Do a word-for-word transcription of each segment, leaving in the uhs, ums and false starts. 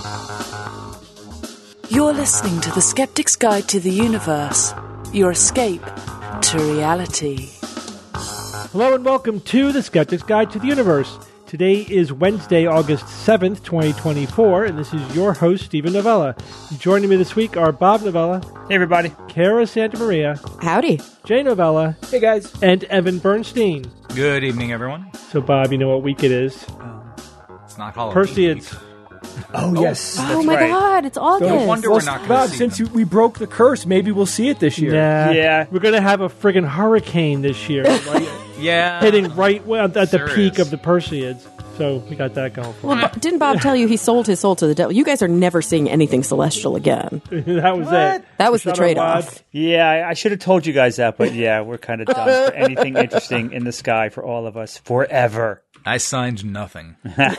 You're listening to The Skeptic's Guide to the Universe, your escape to reality. Hello and welcome to The Skeptic's Guide to the Universe. Today is Wednesday, August seventh, twenty twenty-four, and this is your host, Stephen Novella. Joining me this week are Bob Novella. Hey, everybody. Kara Santa Maria. Howdy. Jay Novella. Hey, guys. And Evan Bernstein. Good evening, everyone. So, Bob, you know what week it is? Um, it's not Halloween. Perseids. Oh, yes. Oh, that's my right. God. It's August. No wonder Well, we're not going Bob, to see since them. you, we broke the curse, maybe we'll see it this year. Nah, Yeah. We're going to have a friggin' hurricane this year, right, Yeah. hitting right at the There peak is. of the Perseids. So, we got that going for Well, Bo- didn't Bob tell you he sold his soul to the devil? You guys are never seeing anything celestial again. us. That was What? it. That was the Shut our trade-off. wad. Yeah, I, I should have told you guys that, but yeah, we're kind of done for anything interesting in the sky for all of us forever. I signed nothing.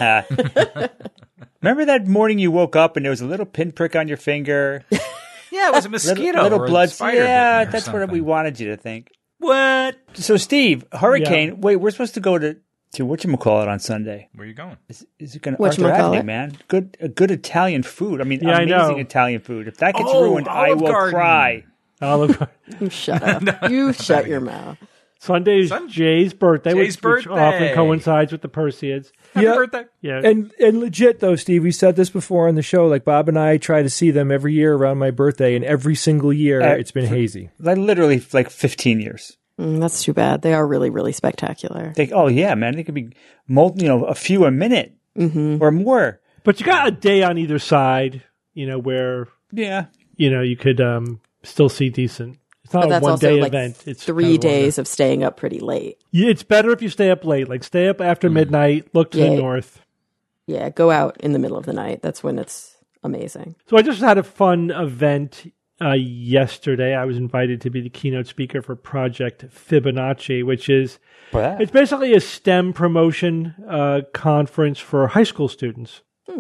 Remember that morning you woke up and there was a little pinprick on your finger? Yeah, it was a Little, mosquito. little or a blood. spider Yeah, bit me or that's what something. we wanted you to think. What? So, Steve, hurricane. Yeah. Wait, we're supposed to go to to whatchamacallit on Sunday. Where are you going? Is, is it going to Arthur Whatchamacallit? Avenue, man? Good, a good Italian food. I mean, Yeah, I amazing know. Italian food. If that gets Oh, ruined, I Olive will Garden. cry. Olive Garden. You shut up. You shut your mouth. Sunday is Sun- Jay's birthday, Jay's which, which birthday. often coincides with the Perseids. Happy Yeah. birthday. Yeah, And and legit though, Steve, we said this before on the show. Like Bob and I try to see them every year around my birthday, and every single year Uh, it's been hazy. Like literally, like fifteen years. Mm, that's too bad. They are really, really spectacular. They, oh yeah, man, they could be, multi, you know, a few a minute or more. but you got a day on either side, you know, where Yeah, you know you could um, still see decent. It's not But a that's one also day like event. It's three kind of one days day. of staying up pretty late. Yeah, it's better if you stay up late. Like stay up after midnight. Look to Yeah. the north. Yeah, go out in the middle of the night. That's when it's amazing. So I just had a fun event uh, yesterday. I was invited to be the keynote speaker for Project Fibonacci, which is but it's basically a STEM promotion uh, conference for high school students.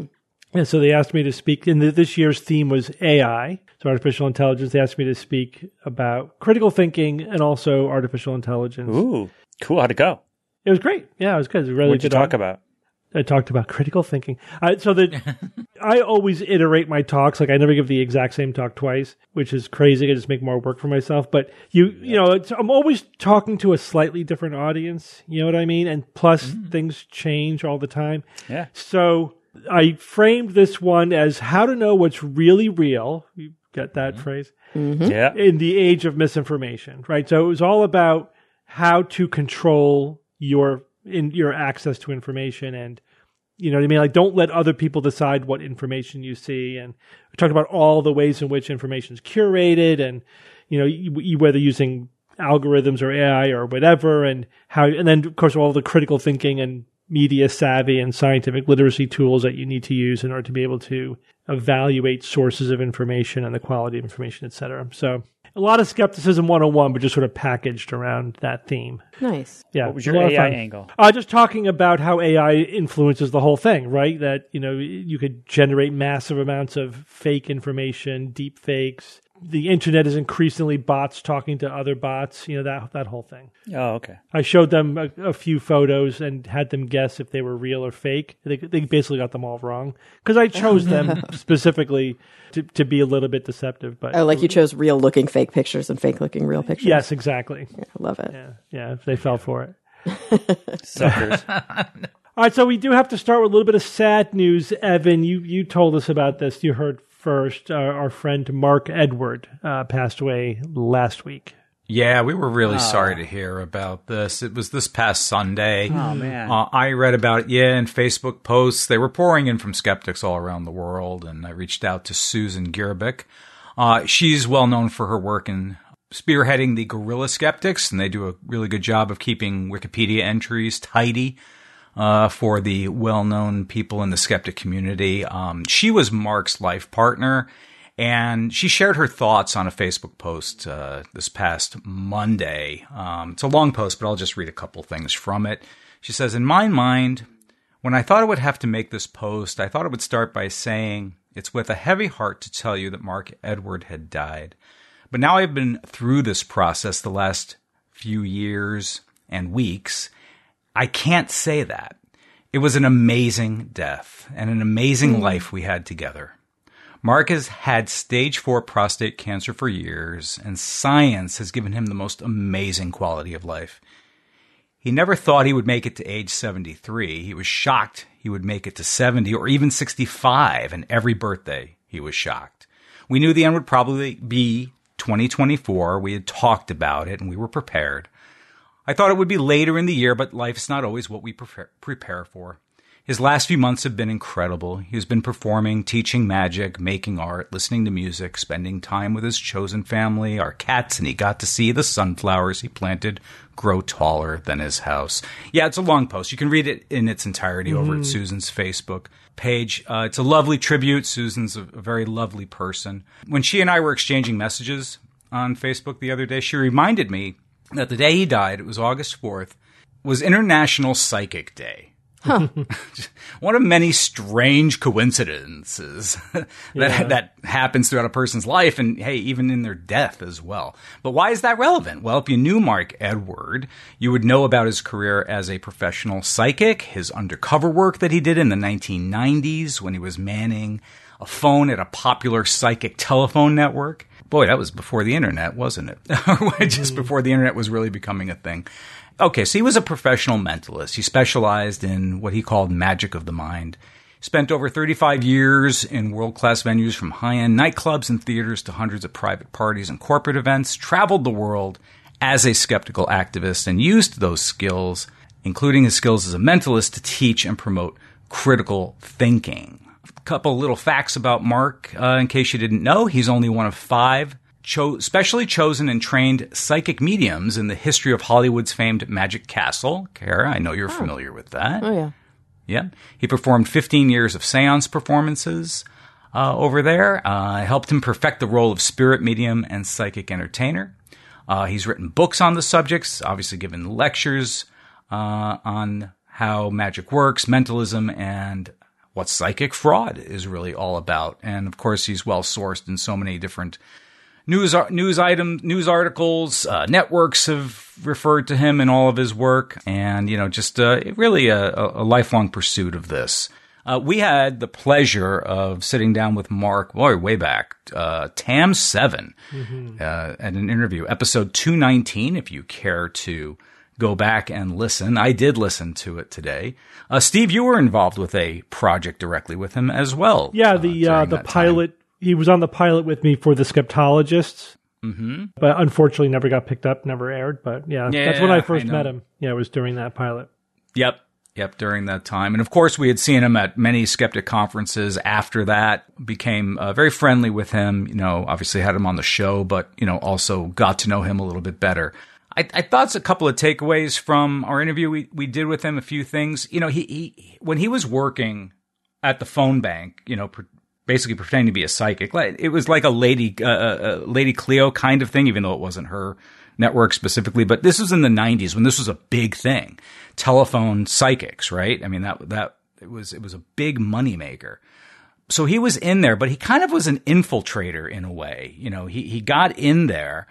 And so they asked me to speak, and the, this year's theme was A I, so artificial intelligence. They asked me to speak about critical thinking and also artificial intelligence. ooh, cool. How'd it go? It was great. Yeah, it was good. It was a really What'd you good talk about? I talked about critical thinking. I, so that I always iterate my talks. Like I never give the exact same talk twice, which is crazy. I just make more work for myself. But you, you know, it's, I'm always talking to a slightly different audience. You know what I mean? And plus, things change all the time. Yeah. So I framed this one as how to know what's really real. You get that phrase? Yeah. In the age of misinformation, right? So it was all about how to control your in your access to information, and you know what I mean. Like, don't let other people decide what information you see. And we talked about all the ways in which information is curated, and you know, you, you, whether using algorithms or A I or whatever, and how, and then of course all the critical thinking and media savvy and scientific literacy tools that you need to use in order to be able to evaluate sources of information and the quality of information, et cetera. So a lot of skepticism one oh one, but just sort of packaged around that theme. Nice. Yeah. What was a your lot of A I fun. angle? Uh, just talking about how A I influences the whole thing, right? That, you know, you could generate massive amounts of fake information, deep fakes. The internet is increasingly bots talking to other bots, you know, that that whole thing. Oh, okay. I showed them a, a few photos and had them guess if they were real or fake. They, they basically got them all wrong because I chose them specifically to, to be a little bit deceptive. But Oh, like you chose real looking fake pictures and fake looking real pictures. yes, exactly. Yeah, I love it. Yeah, yeah, they fell for it. Suckers. All right, so we do have to start with a little bit of sad news. Evan, you, you told us about this. You heard first. Uh, our friend Mark Edward uh, passed away last week. Yeah, we were really sorry to hear about this. It was this past Sunday. Oh, man. Uh, I read about it, yeah, in Facebook posts. They were pouring in from skeptics all around the world, and I reached out to Susan Gierbeck. Uh, she's well known for her work in spearheading the guerrilla skeptics, and they do a really good job of keeping Wikipedia entries tidy uh, for the well-known people in the skeptic community. Um, she was Mark's life partner, and she shared her thoughts on a Facebook post uh, this past Monday. Um, it's a long post, but I'll just read a couple things from it. She says, "In my mind, when I thought I would have to make this post, I thought it would start by saying, it's with a heavy heart to tell you that Mark Edward had died. But now I've been through this process the last few years and weeks. I can't say that. It was an amazing death and an amazing mm. life we had together. Mark has had stage four prostate cancer for years, and science has given him the most amazing quality of life. He never thought he would make it to age seventy-three. He was shocked he would make it to seventy or even sixty-five, and every birthday he was shocked. We knew the end would probably be twenty twenty-four. We had talked about it, and we were prepared. I thought it would be later in the year, but life's not always what we prepare, prepare for. His last few months have been incredible. He's been performing, teaching magic, making art, listening to music, spending time with his chosen family, our cats, and he got to see the sunflowers he planted grow taller than his house. Yeah, it's a long post. You can read it in its entirety mm-hmm. over at Susan's Facebook page. Uh, it's a lovely tribute. Susan's a, a very lovely person. When she and I were exchanging messages on Facebook the other day, she reminded me that the day he died, it was August fourth, was International Psychic Day. Huh. One of many strange coincidences that Yeah. that happens throughout a person's life, and hey, even in their death as well. But why is that relevant? Well, if you knew Mark Edward, you would know about his career as a professional psychic, his undercover work that he did in the nineteen nineties when he was manning a phone at a popular psychic telephone network. Boy, that was before the internet, wasn't it? Just before the internet was really becoming a thing. Okay, so he was a professional mentalist. He specialized in what he called magic of the mind. He spent over thirty-five years in world-class venues, from high-end nightclubs and theaters to hundreds of private parties and corporate events, traveled the world as a skeptical activist, and used those skills, including his skills as a mentalist, to teach and promote critical thinking. A couple little facts about Mark, uh, in case you didn't know. He's only one of five Cho- specially chosen and trained psychic mediums in the history of Hollywood's famed Magic Castle. Kara, I know you're oh. familiar with that. Oh, yeah. Yeah. He performed fifteen years of seance performances uh, over there. Uh, helped him perfect the role of spirit medium and psychic entertainer. Uh, he's written books on the subjects, obviously given lectures uh, on how magic works, mentalism, and what psychic fraud is really all about. And, of course, he's well-sourced in so many different News news item news articles, uh, networks have referred to him in all of his work, and you know, just uh, really a, a lifelong pursuit of this. Uh, we had the pleasure of sitting down with Mark, boy, way back, uh, T A M seven, mm-hmm. uh, at an interview, episode two nineteen. If you care to go back and listen, I did listen to it today. Uh, Steve, you were involved with a project directly with him as well. Yeah, the uh, uh, the pilot. Time. He was on the pilot with me for the Skeptologists, mm-hmm. but unfortunately never got picked up, never aired. But yeah, yeah that's when I first I met him. Yeah, it was during that pilot. Yep. Yep, during that time. And of course, we had seen him at many skeptic conferences after that, became uh, very friendly with him, you know, obviously had him on the show, but, you know, also got to know him a little bit better. I, I thought a couple of takeaways from our interview we, we did with him, a few things. You know, he, he when he was working at the phone bank, you know, pr- basically pretending to be a psychic. It was like a Lady uh, uh, Lady Cleo kind of thing, even though it wasn't her network specifically. But this was in the nineties when this was a big thing. Telephone psychics, right? I mean, that that it was it was a big moneymaker. So he was in there, but he kind of was an infiltrator in a way. You know, he he got in there,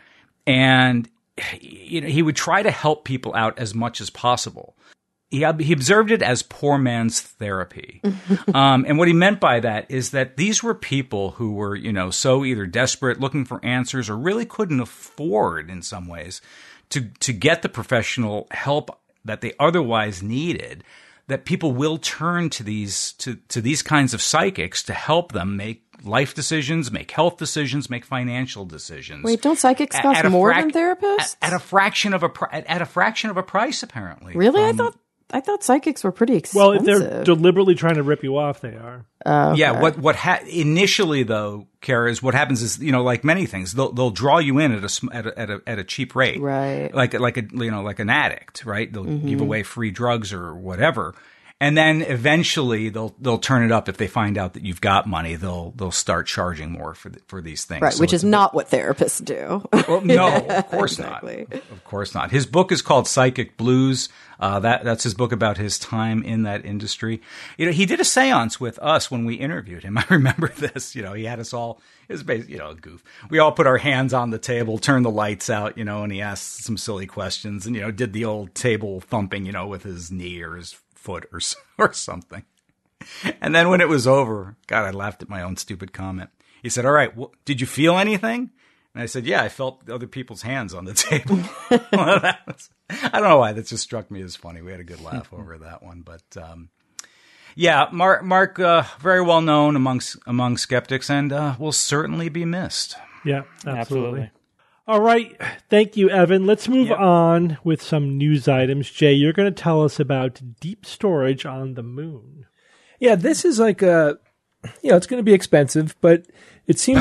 and you know he would try to help people out as much as possible. He, he observed it as poor man's therapy. um, and what he meant by that is that these were people who were, you know, so either desperate, looking for answers, or really couldn't afford in some ways to, to get the professional help that they otherwise needed, that people will turn to these, to, to these kinds of psychics to help them make life decisions, make health decisions, make financial decisions. Wait, don't psychics cost at, at more frac- than therapists? At, at a fraction of a, pr- at, at a fraction of a price, apparently. Really? From, I thought, I thought psychics were pretty expensive. Well, if they're deliberately trying to rip you off, they are. Uh, okay. Yeah. What what ha- initially though, Kara, is what happens is, you know, like many things, they'll they'll draw you in at a at a at a, at a cheap rate, right? Like like a you know like an addict, right? They'll mm-hmm. give away free drugs or whatever. And then eventually they'll they'll turn it up if they find out that you've got money. They'll they'll start charging more for the, for these things, right? So which is not bit, what therapists do. Well, no, of course exactly. not. Of course not. His book is called Psychic Blues. Uh, that that's his book about his time in that industry. You know, he did a seance with us when we interviewed him. I remember this. You know, he had us all. It was basically, you know, a goof. We all put our hands on the table, turned the lights out, you know, and he asked some silly questions, and you know, did the old table thumping, you know, with his knee or his foot or or something. And then when it was over, God, I laughed at my own stupid comment. He said, all right, well, did you feel anything? And I said, yeah, I felt other people's hands on the table. Well, that was, I don't know why that just struck me as funny. We had a good laugh over that one. But um, yeah, Mark, Mark uh, very well known amongst, among skeptics and uh, will certainly be missed. Yeah, absolutely. Absolutely. All right. Thank you, Evan. Let's move Yep. on with some news items. Jay, you're going to tell us about deep storage on the moon. Yeah, this is like a, you know, it's going to be expensive, but it seems,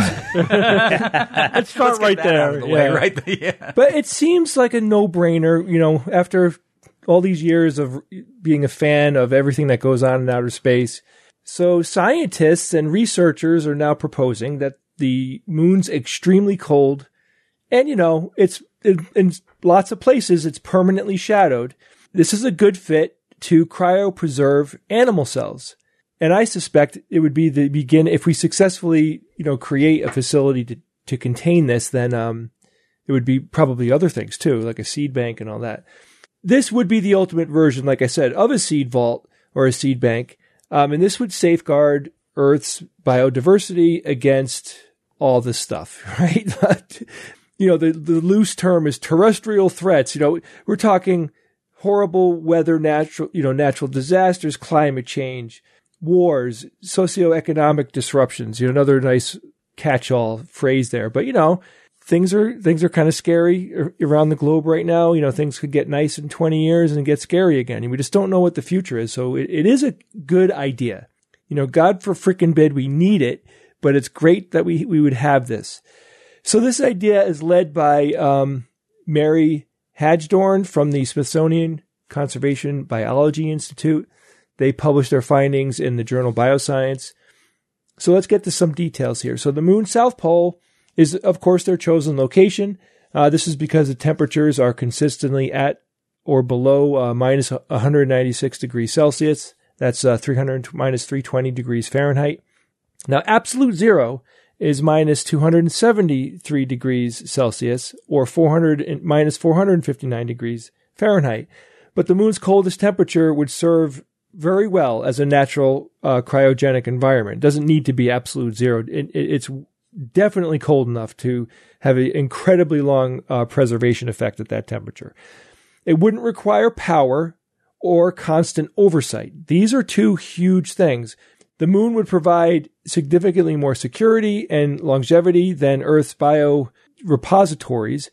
Let's start right That there. out of the yeah. way, right? Yeah. but it seems like a no-brainer, you know, after all these years of being a fan of everything that goes on in outer space. So scientists and researchers are now proposing that the moon's extremely cold, and, you know, it's in, in lots of places, it's permanently shadowed. This is a good fit to cryopreserve animal cells. And I suspect it would be the begin if we successfully, you know, create a facility to, to contain this, then um, it would be probably other things too, like a seed bank and all that. This would be the ultimate version, like I said, of a seed vault or a seed bank. Um, and this would safeguard Earth's biodiversity against all this stuff, right? You know, the, the loose term is terrestrial threats. You know, we're talking horrible weather, natural, you know, natural disasters, climate change, wars, socioeconomic disruptions. You know, another nice catch-all phrase there. But, you know, things are things are kind of scary around the globe right now. You know, things could get nice in twenty years and get scary again. And we just don't know what the future is. So it, it is a good idea. You know, God for frickin' bid, we need it. But it's great that we we would have this. So this idea is led by um, Mary Hajdorn from the Smithsonian Conservation Biology Institute. They published their findings in the journal Bioscience. So let's get to some details here. So the moon's south pole is, of course, their chosen location. Uh, this is because the temperatures are consistently at or below uh, minus one hundred ninety-six degrees Celsius. That's uh, three hundred minus three hundred twenty degrees Fahrenheit. Now, absolute zero is minus two hundred seventy-three degrees Celsius or four hundred minus four hundred fifty-nine degrees Fahrenheit. But the moon's coldest temperature would serve very well as a natural uh, cryogenic environment. It doesn't need to be absolute zero. It, it, it's definitely cold enough to have an incredibly long uh, preservation effect at that temperature. It wouldn't require power or constant oversight. These are two huge things. The moon would provide significantly more security and longevity than Earth's biorepositories,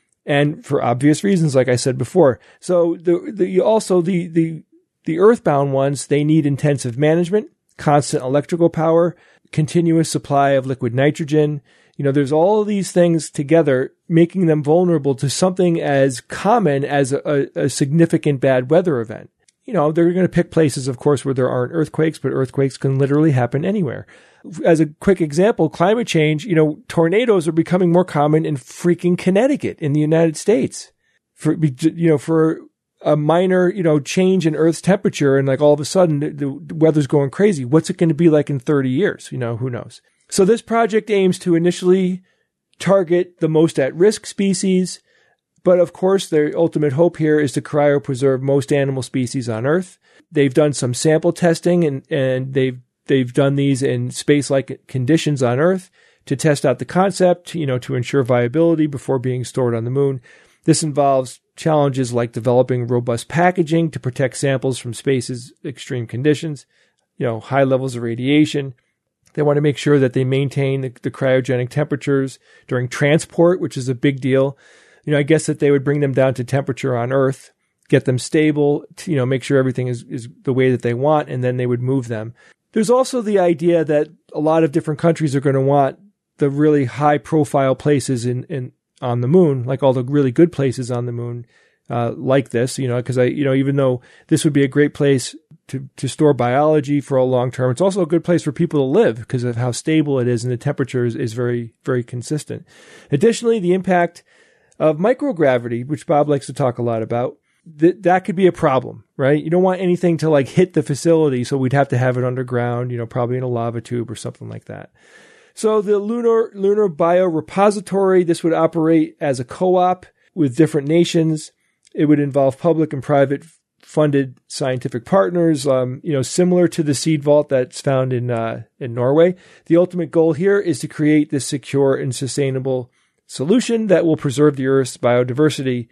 and for obvious reasons, like I said before. So the, the also the the the earthbound ones, they need intensive management, constant electrical power, continuous supply of liquid nitrogen. You know, there's all of these things together making them vulnerable to something as common as a, a significant bad weather event. You know, they're going to pick places, of course, where there aren't earthquakes, but earthquakes can literally happen anywhere. As a quick example, climate change, you know, tornadoes are becoming more common in freaking Connecticut in the United States. For, you know, for a minor, you know, change in Earth's temperature and like all of a sudden the, the weather's going crazy. What's it going to be like in thirty years? You know, who knows? So this project aims to initially target the most at-risk species. But of course, their ultimate hope here is to cryopreserve most animal species on Earth. They've done some sample testing and, and they've, they've done these in space-like conditions on Earth to test out the concept, you know, to ensure viability before being stored on the moon. This involves challenges like developing robust packaging to protect samples from space's extreme conditions, you know, high levels of radiation. They want to make sure that they maintain the, the cryogenic temperatures during transport, which is a big deal. You know, I guess that they would bring them down to temperature on Earth, get them stable, to, you know, make sure everything is, is the way that they want, and then they would move them. There's also the idea that a lot of different countries are going to want the really high profile places in, in, on the moon, like all the really good places on the moon, uh, like this, you know, because I, you know, even though this would be a great place to, to store biology for a long term, it's also a good place for people to live because of how stable it is and the temperature is, is very, very consistent. Additionally, the impact of microgravity, which Bob likes to talk a lot about, th- that could be a problem, right? You don't want anything to like hit the facility, so we'd have to have it underground, you know, probably in a lava tube or something like that. So the Lunar Lunar Biorepository, this would operate as a co-op with different nations. It would involve public and private funded scientific partners, um, you know, similar to the seed vault that's found in uh, in Norway. The ultimate goal here is to create this secure and sustainable solution that will preserve the Earth's biodiversity.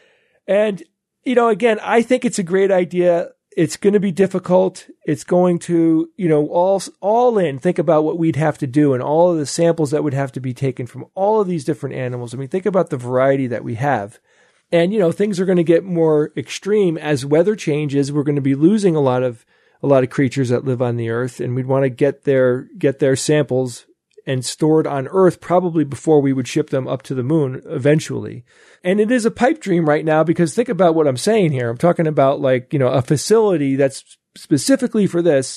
And, you know, again, I think it's a great idea. It's going to be difficult. It's going to, you know, all all in, think about what we'd have to do and all of the samples that would have to be taken from all of these different animals. I mean, think about the variety that we have. And, you know, things are going to get more extreme as weather changes. We're going to be losing a lot of a lot of creatures that live on the Earth, and we'd want to get their get their samples and stored on Earth probably before we would ship them up to the moon eventually. And it is a pipe dream right now, because think about what I'm saying here. I'm talking about, like, you know, a facility that's specifically for this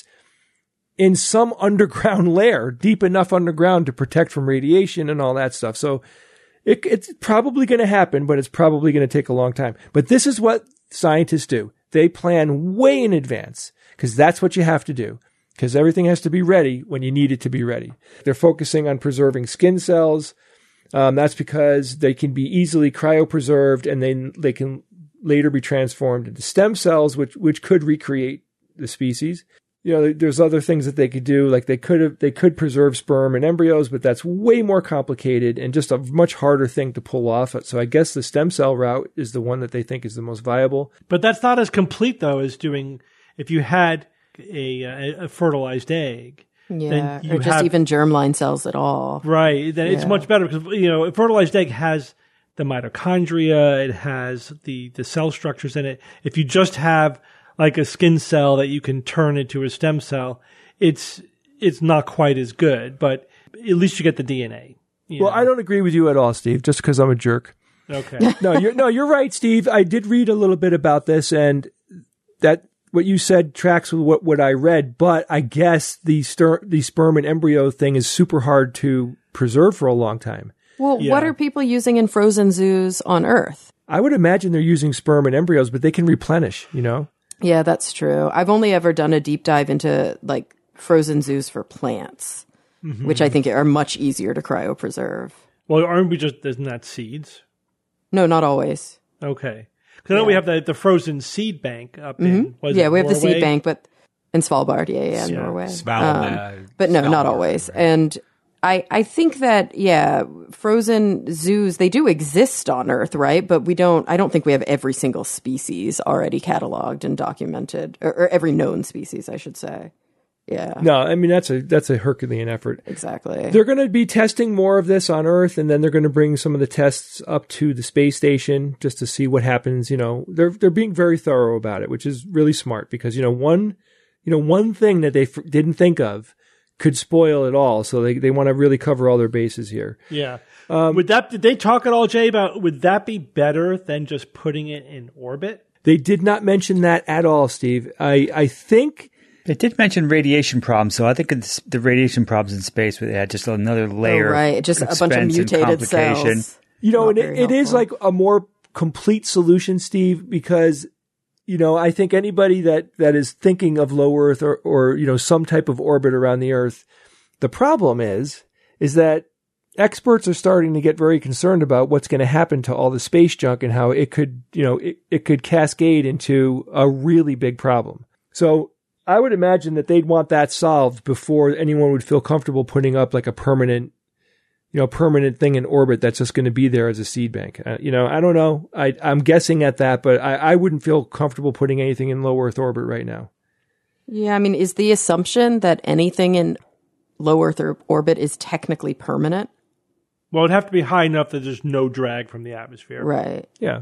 in some underground lair, deep enough underground to protect from radiation and all that stuff. So It, it's probably going to happen, but it's probably going to take a long time. But this is what scientists do. They plan way in advance, because that's what you have to do, because everything has to be ready when you need it to be ready. They're focusing on preserving skin cells. Um, that's because they can be easily cryopreserved, and then they can later be transformed into stem cells, which which could recreate the species. You know, there's other things that they could do, like they could have, they could preserve sperm and embryos, but that's way more complicated and just a much harder thing to pull off. So I guess the stem cell route is the one that they think is the most viable. But that's not as complete, though, as doing, if you had a, a, a fertilized egg. Yeah, then you or just have, even germline cells at all. Right. Then Yeah. it's much better, because, you know, a fertilized egg has the mitochondria, it has the, the cell structures in it. If you just have like a skin cell that you can turn into a stem cell, it's it's not quite as good, but at least you get the D N A. Well, know? I don't agree with you at all, Steve, just because I'm a jerk. Okay. No, you're no, you're right, Steve. I did read a little bit about this, and that what you said tracks with what, what I read. But I guess the stir, the sperm and embryo thing is super hard to preserve for a long time. Well, Yeah. what are people using in frozen zoos on Earth? I would imagine they're using sperm and embryos, but they can replenish. You know. Yeah, that's true. I've only ever done a deep dive into like frozen zoos for plants, mm-hmm. which I think are much easier to cryopreserve. Well, aren't we just, isn't that seeds? No, not always. Okay. Because I know Yeah. we have the, the frozen seed bank up in, was Yeah, it we have the Norway? seed bank, but in Svalbard, yeah, yeah, Yeah. Norway. Svalbard. Um, but no, not Svalbard, always. right. And I, I think that, yeah, frozen zoos, they do exist on Earth, right? But we don't, I don't think we have every single species already cataloged and documented, or, or every known species, I should say. Yeah. No, I mean, that's a that's a Herculean effort. Exactly. They're going to be testing more of this on Earth, and then they're going to bring some of the tests up to the space station just to see what happens. You know, they're they're being very thorough about it, which is really smart, because, you know, one you know one thing that they f- didn't think of could spoil it all. So they, they want to really cover all their bases here. Yeah. Um, would that, did they talk at all, Jay, about, would that be better than just putting it in orbit? They did not mention that at all, Steve. I, I think... They did mention radiation problems, so I think it's the radiation problems in space would add just another layer Oh, right. Just of a bunch of expense and mutated complication. cells. You know, Not and it, very it is like helpful. a more complete solution, Steve, because, you know, I think anybody that, that is thinking of low Earth or, or, you know, some type of orbit around the Earth, the problem is, is that experts are starting to get very concerned about what's going to happen to all the space junk and how it could, you know, it, it could cascade into a really big problem. So I would imagine that they'd want that solved before anyone would feel comfortable putting up like a permanent, you know, permanent thing in orbit that's just going to be there as a seed bank. Uh, you know, I don't know. I, I'm guessing at that, but I, I wouldn't feel comfortable putting anything in low Earth orbit right now. Yeah, I mean, is the assumption that anything in low Earth or- orbit is technically permanent? Well, it'd have to be high enough that there's no drag from the atmosphere. Right. Yeah.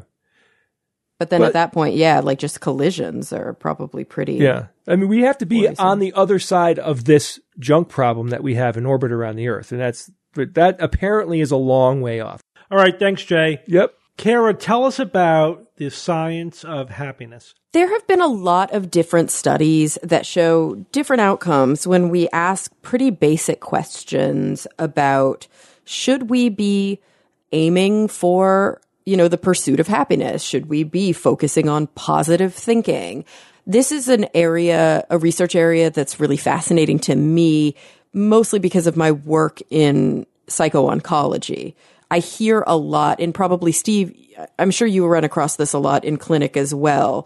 But then But- at that point, yeah, like just collisions are probably pretty. Yeah. I mean, we have to be Worrisome. on the other side of this junk problem that we have in orbit around the Earth. And that's, but that apparently is a long way off. All right. Thanks, Jay. Yep. Kara, tell us about the science of happiness. There have been a lot of different studies that show different outcomes when we ask pretty basic questions about should we be aiming for, you know, the pursuit of happiness? Should we be focusing on positive thinking? This is an area, a research area that's really fascinating to me, mostly because of my work in psycho-oncology. I hear a lot, and probably Steve, I'm sure you run across this a lot in clinic as well,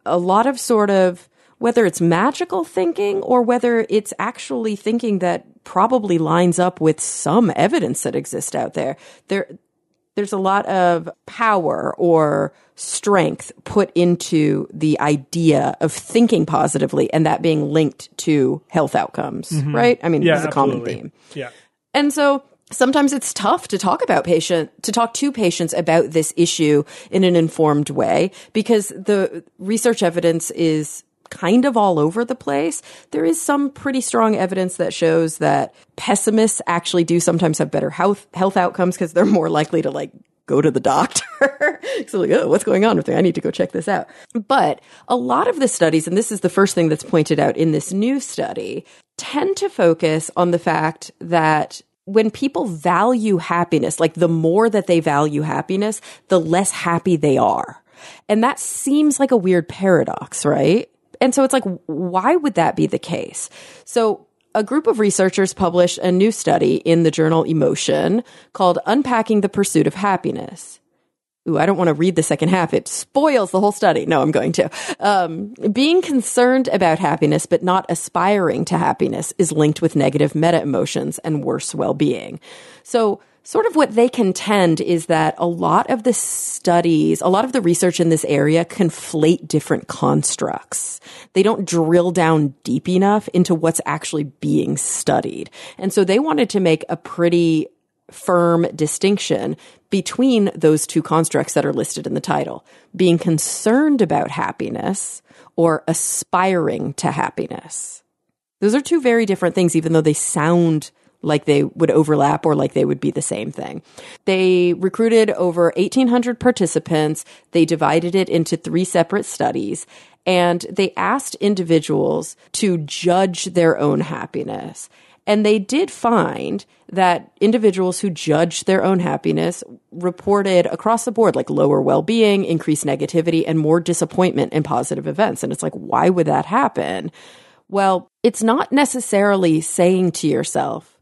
a lot of sort of, whether it's magical thinking or whether it's actually thinking that probably lines up with some evidence that exists out there. There, there's a lot of power or strength put into the idea of thinking positively and that being linked to health outcomes, mm-hmm. right? I mean, yeah, it's a absolutely. common theme. Yeah. And so sometimes it's tough to talk about patient, to talk to patients about this issue in an informed way because the research evidence is kind of all over the place. There is some pretty strong evidence that shows that pessimists actually do sometimes have better health health outcomes because they're more likely to like go to the doctor. So like, oh, what's going on with me? I need to go check this out. But a lot of the studies, and this is the first thing that's pointed out in this new study, tend to focus on the fact that when people value happiness, like the more that they value happiness, the less happy they are. And that seems like a weird paradox, right? And so it's like, why would that be the case? So a group of researchers published a new study in the journal Emotion called Unpacking the Pursuit of Happiness. Ooh, I don't want to read the second half. It spoils the whole study. No, I'm going to. Um, being concerned about happiness but not aspiring to happiness is linked with negative meta-emotions and worse well-being. So sort of what they contend is that a lot of the studies, a lot of the research in this area conflate different constructs. They don't drill down deep enough into what's actually being studied. And so they wanted to make a pretty firm distinction between those two constructs that are listed in the title, being concerned about happiness or aspiring to happiness. Those are two very different things, even though they sound like they would overlap or like they would be the same thing. They recruited over eighteen hundred participants. They divided it into three separate studies, and they asked individuals to judge their own happiness. And they did find that individuals who judged their own happiness reported across the board like lower well-being, increased negativity, and more disappointment in positive events. And it's like, why would that happen? Well, it's not necessarily saying to yourself,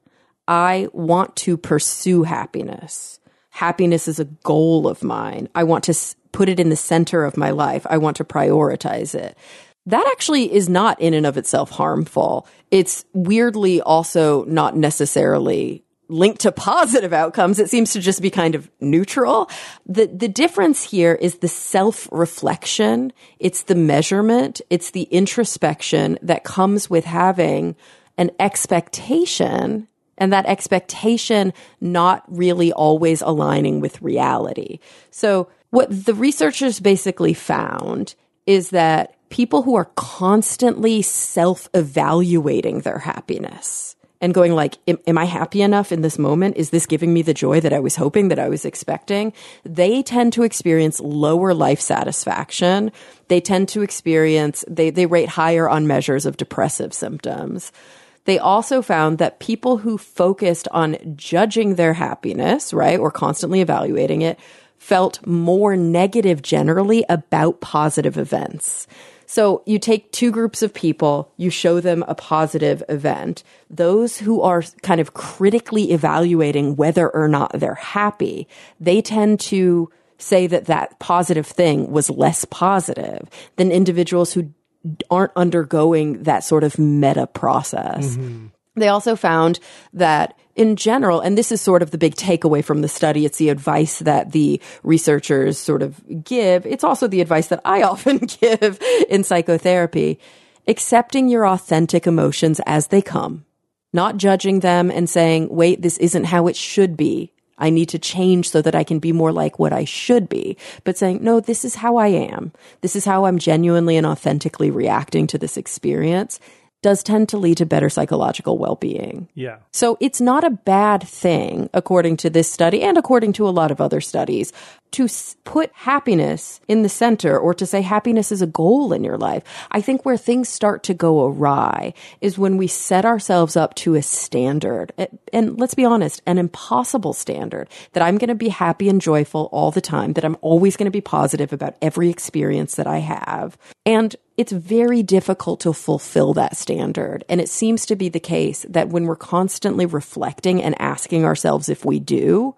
I want to pursue happiness. Happiness is a goal of mine. I want to s- put it in the center of my life. I want to prioritize it. That actually is not in and of itself harmful. It's weirdly also not necessarily linked to positive outcomes. It seems to just be kind of neutral. The the difference here is the self-reflection. It's the measurement. It's the introspection that comes with having an expectation, and that expectation not really always aligning with reality. So what the researchers basically found is that people who are constantly self-evaluating their happiness and going like, am, am I happy enough in this moment? Is this giving me the joy that I was hoping, that I was expecting? They tend to experience lower life satisfaction. They tend to experience, they, they rate higher on measures of depressive symptoms. They also found that people who focused on judging their happiness, right, or constantly evaluating it, felt more negative generally about positive events. So you take two groups of people, you show them a positive event. Those who are kind of critically evaluating whether or not they're happy, they tend to say that that positive thing was less positive than individuals who aren't undergoing that sort of meta process. Mm-hmm. They also found that in general, and this is sort of the big takeaway from the study, it's the advice that the researchers sort of give. It's also the advice that I often give in psychotherapy. Accepting your authentic emotions as they come, not judging them and saying, wait, this isn't how it should be. I need to change so that I can be more like what I should be. But saying, no, this is how I am. This is how I'm genuinely and authentically reacting to this experience, does tend to lead to better psychological well-being. Yeah. So it's not a bad thing, according to this study and according to a lot of other studies, to s- put happiness in the center or to say happiness is a goal in your life. I think where things start to go awry is when we set ourselves up to a standard, and let's be honest, an impossible standard, that I'm going to be happy and joyful all the time, that I'm always going to be positive about every experience that I have. And it's very difficult to fulfill that standard. And it seems to be the case that when we're constantly reflecting and asking ourselves if we do,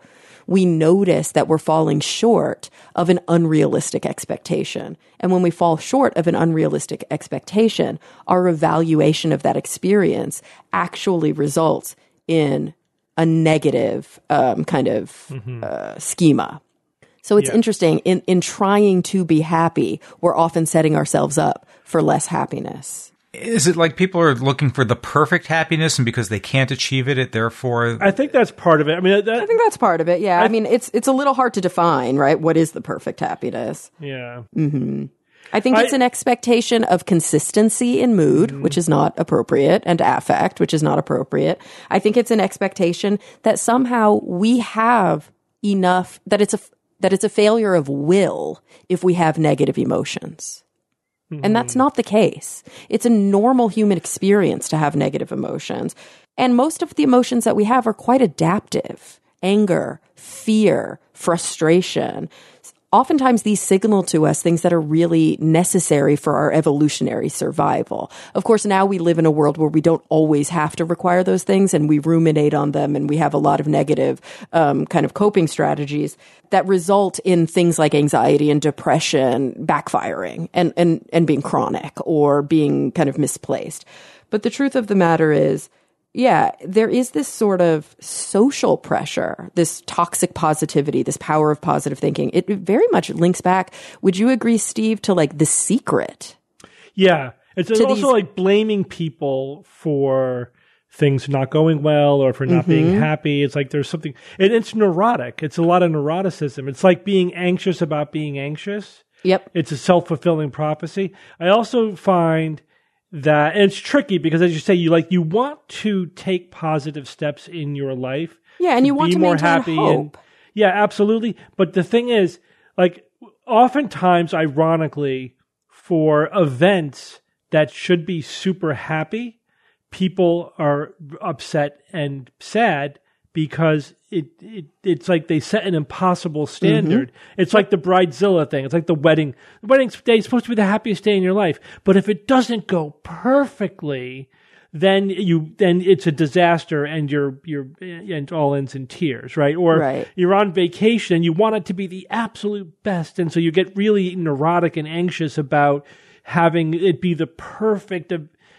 we notice that we're falling short of an unrealistic expectation. And when we fall short of an unrealistic expectation, our evaluation of that experience actually results in a negative um, kind of mm-hmm. uh, schema. So it's yeah. interesting. In, in trying to be happy, we're often setting ourselves up for less happiness. Is it like people are looking for the perfect happiness, and because they can't achieve it, it therefore... I think that's part of it. I mean, that, I think that's part of it, yeah. I, I mean, it's it's a little hard to define, right? What is the perfect happiness? Yeah. Mm-hmm. I think it's I, an expectation of consistency in mood, mm-hmm. which is not appropriate, and affect, which is not appropriate. I think it's an expectation that somehow we have enough, that it's a, that it's a failure of will if we have negative emotions. Mm-hmm. And that's not the case. It's a normal human experience to have negative emotions. And most of the emotions that we have are quite adaptive. Anger, fear, frustration. Oftentimes these signal to us things that are really necessary for our evolutionary survival. Of course, now we live in a world where we don't always have to require those things, and we ruminate on them, and we have a lot of negative um, kind of coping strategies that result in things like anxiety and depression backfiring and, and, and being chronic or being kind of misplaced. But the truth of the matter is, yeah, there is this sort of social pressure, this toxic positivity, this power of positive thinking. It very much links back, would you agree, Steve, to like The Secret? Yeah. It's also these... like blaming people for things not going well or for not mm-hmm. being happy. It's like there's something, and it's neurotic. It's a lot of neuroticism. It's like being anxious about being anxious. Yep. It's a self-fulfilling prophecy. I also find that, and it's tricky because, as you say, you like you want to take positive steps in your life. Yeah, and you want to more maintain happy hope. And, yeah, absolutely. But the thing is, like, oftentimes, ironically, for events that should be super happy, people are upset and sad because it, it it's like they set an impossible standard. Mm-hmm. It's like the Bridezilla thing. It's like the wedding. The wedding day is supposed to be the happiest day in your life, but if it doesn't go perfectly, then you then it's a disaster, and you're you're and all ends in tears, right? Or right. you're on vacation and you want it to be the absolute best, and so you get really neurotic and anxious about having it be the perfect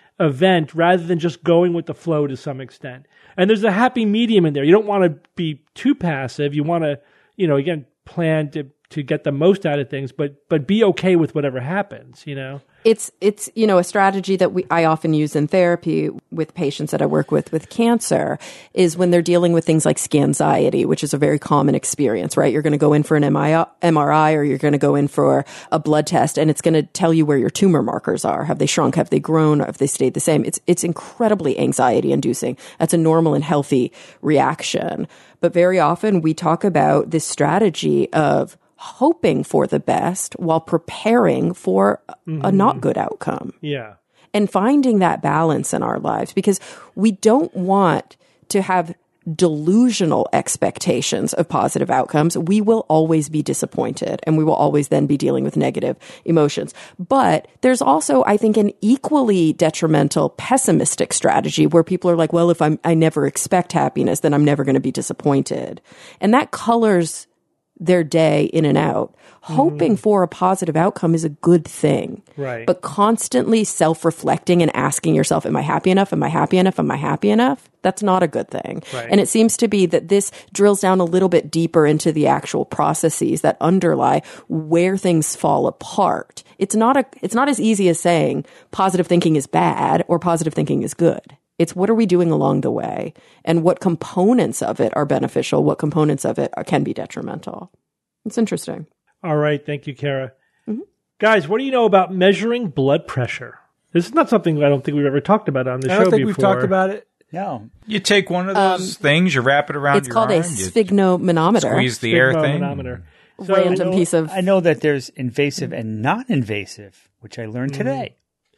event rather than just going with the flow to some extent. And there's a happy medium in there. You don't want to be too passive. You want to, you know, again, plan to, to get the most out of things, but but be okay with whatever happens, you know? It's, it's you know, a strategy that we I often use in therapy with patients that I work with with cancer is when they're dealing with things like scanxiety, which is a very common experience, right? You're going to go in for an M R I or you're going to go in for a blood test, and it's going to tell you where your tumor markers are. Have they shrunk? Have they grown? Have they stayed the same? It's, it's incredibly anxiety inducing. That's a normal and healthy reaction. But very often we talk about this strategy of hoping for the best while preparing for mm-hmm. a not good outcome. Yeah. And finding that balance in our lives, because we don't want to have delusional expectations of positive outcomes. We will always be disappointed, and we will always then be dealing with negative emotions. But there's also, I think, an equally detrimental pessimistic strategy where people are like, well, if I'm, I never expect happiness, then I'm never going to be disappointed. And that colors their day in and out. Mm-hmm. Hoping for a positive outcome is a good thing. Right. But constantly self-reflecting and asking yourself, am I happy enough? Am I happy enough? Am I happy enough? That's not a good thing. Right. And it seems to be that this drills down a little bit deeper into the actual processes that underlie where things fall apart. It's not a, it's not as easy as saying positive thinking is bad or positive thinking is good. It's what are we doing along the way, and what components of it are beneficial, what components of it are, can be detrimental. It's interesting. All right. Thank you, Kara. Mm-hmm. Guys, what do you know about measuring blood pressure? This is not something I don't think we've ever talked about on the I show before. I don't think we've talked about it. No. You take one of those um, things, you wrap it around it's your called arm. a sphygmomanometer. Squeeze the air thing. So Random I know, piece of... I know that there's invasive and non-invasive, which I learned mm-hmm. today.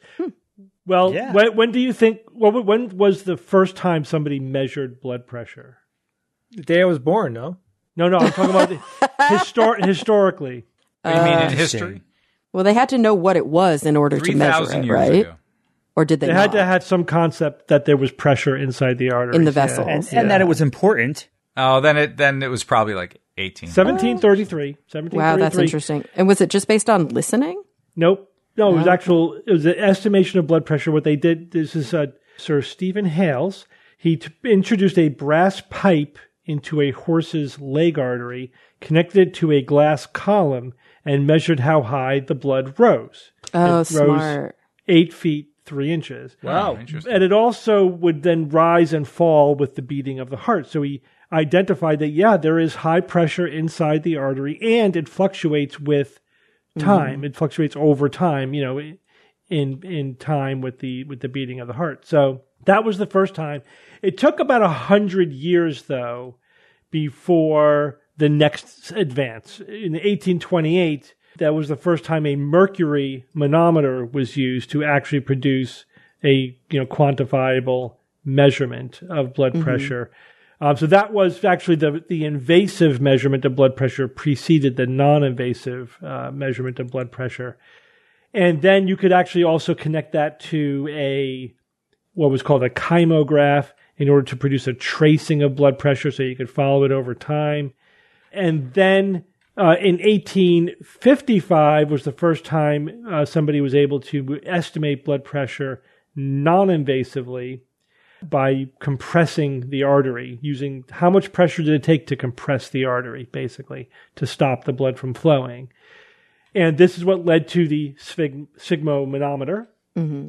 Well, yeah. when, when do you think, well, when was the first time somebody measured blood pressure? The day I was born, no? No, no, I'm talking about the histor- historically. What do you mean Uh, in history? Well, they had to know what it was in order to measure it, years right? ago. Or did they They not? had to have some concept that there was pressure inside the arteries. In the yeah. vessels. And, Yeah. and that it was important. Oh, then it then it was probably like eighteen. seventeen thirty-three. seventeen thirty-three. Wow, that's interesting. And was it just based on listening? Nope. No, it was Oh. actual, it was an estimation of blood pressure. What they did, this is uh, Sir Stephen Hales. He t- introduced a brass pipe into a horse's leg artery, connected it to a glass column, and measured how high the blood rose. Oh, It rose smart. eight feet, three inches. Wow. Interesting. And it also would then rise and fall with the beating of the heart. So he identified that, yeah, there is high pressure inside the artery, and it fluctuates with time. Mm-hmm. It fluctuates over time, you know, in in time with the with the beating of the heart. So that was the first time. It took about a hundred years, though, before the next advance. In eighteen twenty-eight, that was the first time a mercury manometer was used to actually produce a you know quantifiable measurement of blood mm-hmm. pressure. Um, so that was actually the the invasive measurement of blood pressure preceded the non-invasive uh, measurement of blood pressure. And then you could actually also connect that to a what was called a kymograph in order to produce a tracing of blood pressure so you could follow it over time. And then uh, in eighteen fifty-five was the first time uh, somebody was able to estimate blood pressure non-invasively by compressing the artery, using how much pressure did it take to compress the artery, basically, to stop the blood from flowing. And this is what led to the sphig- sphygmomanometer. Mm-hmm.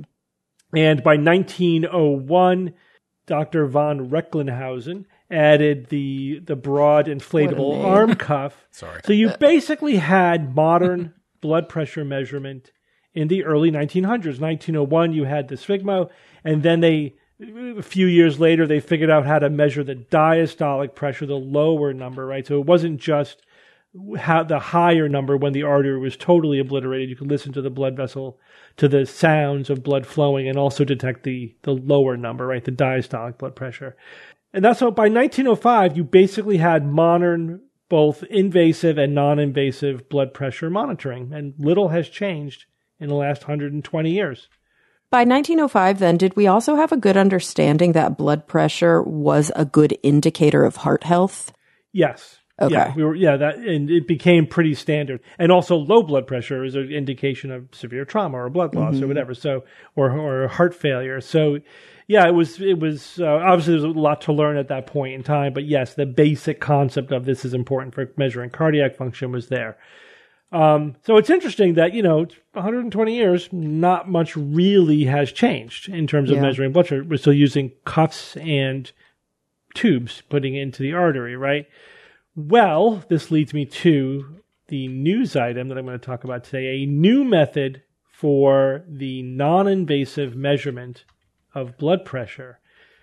And by nineteen oh one, Doctor von Recklinghausen added the the broad inflatable arm cuff. Sorry. So you basically had modern blood pressure measurement in the early nineteen hundreds. nineteen oh one, you had the sphygmo, and then they, a few years later, they figured out how to measure the diastolic pressure, the lower number, right? So it wasn't just how the higher number when the artery was totally obliterated. You could listen to the blood vessel, to the sounds of blood flowing, and also detect the, the lower number, right? The diastolic blood pressure. And that's how by nineteen oh five, you basically had modern, both invasive and non-invasive blood pressure monitoring. And little has changed in the last one hundred twenty years. By nineteen oh five, then, did we also have a good understanding that blood pressure was a good indicator of heart health? Yes. Okay. Yeah, we were, yeah, that, and it became pretty standard. And also low blood pressure is an indication of severe trauma or blood loss mm-hmm. or whatever. So, or, or heart failure. So, yeah, it was, it was, uh, obviously there's a lot to learn at that point in time, but yes, the basic concept of this is important for measuring cardiac function was there. Um, so it's interesting that, you know, one hundred twenty years, not much really has changed in terms of yeah. measuring blood pressure. We're still using cuffs and tubes putting it into the artery, right? Well, this leads me to the news item that I'm going to talk about today, a new method for the non-invasive measurement of blood pressure.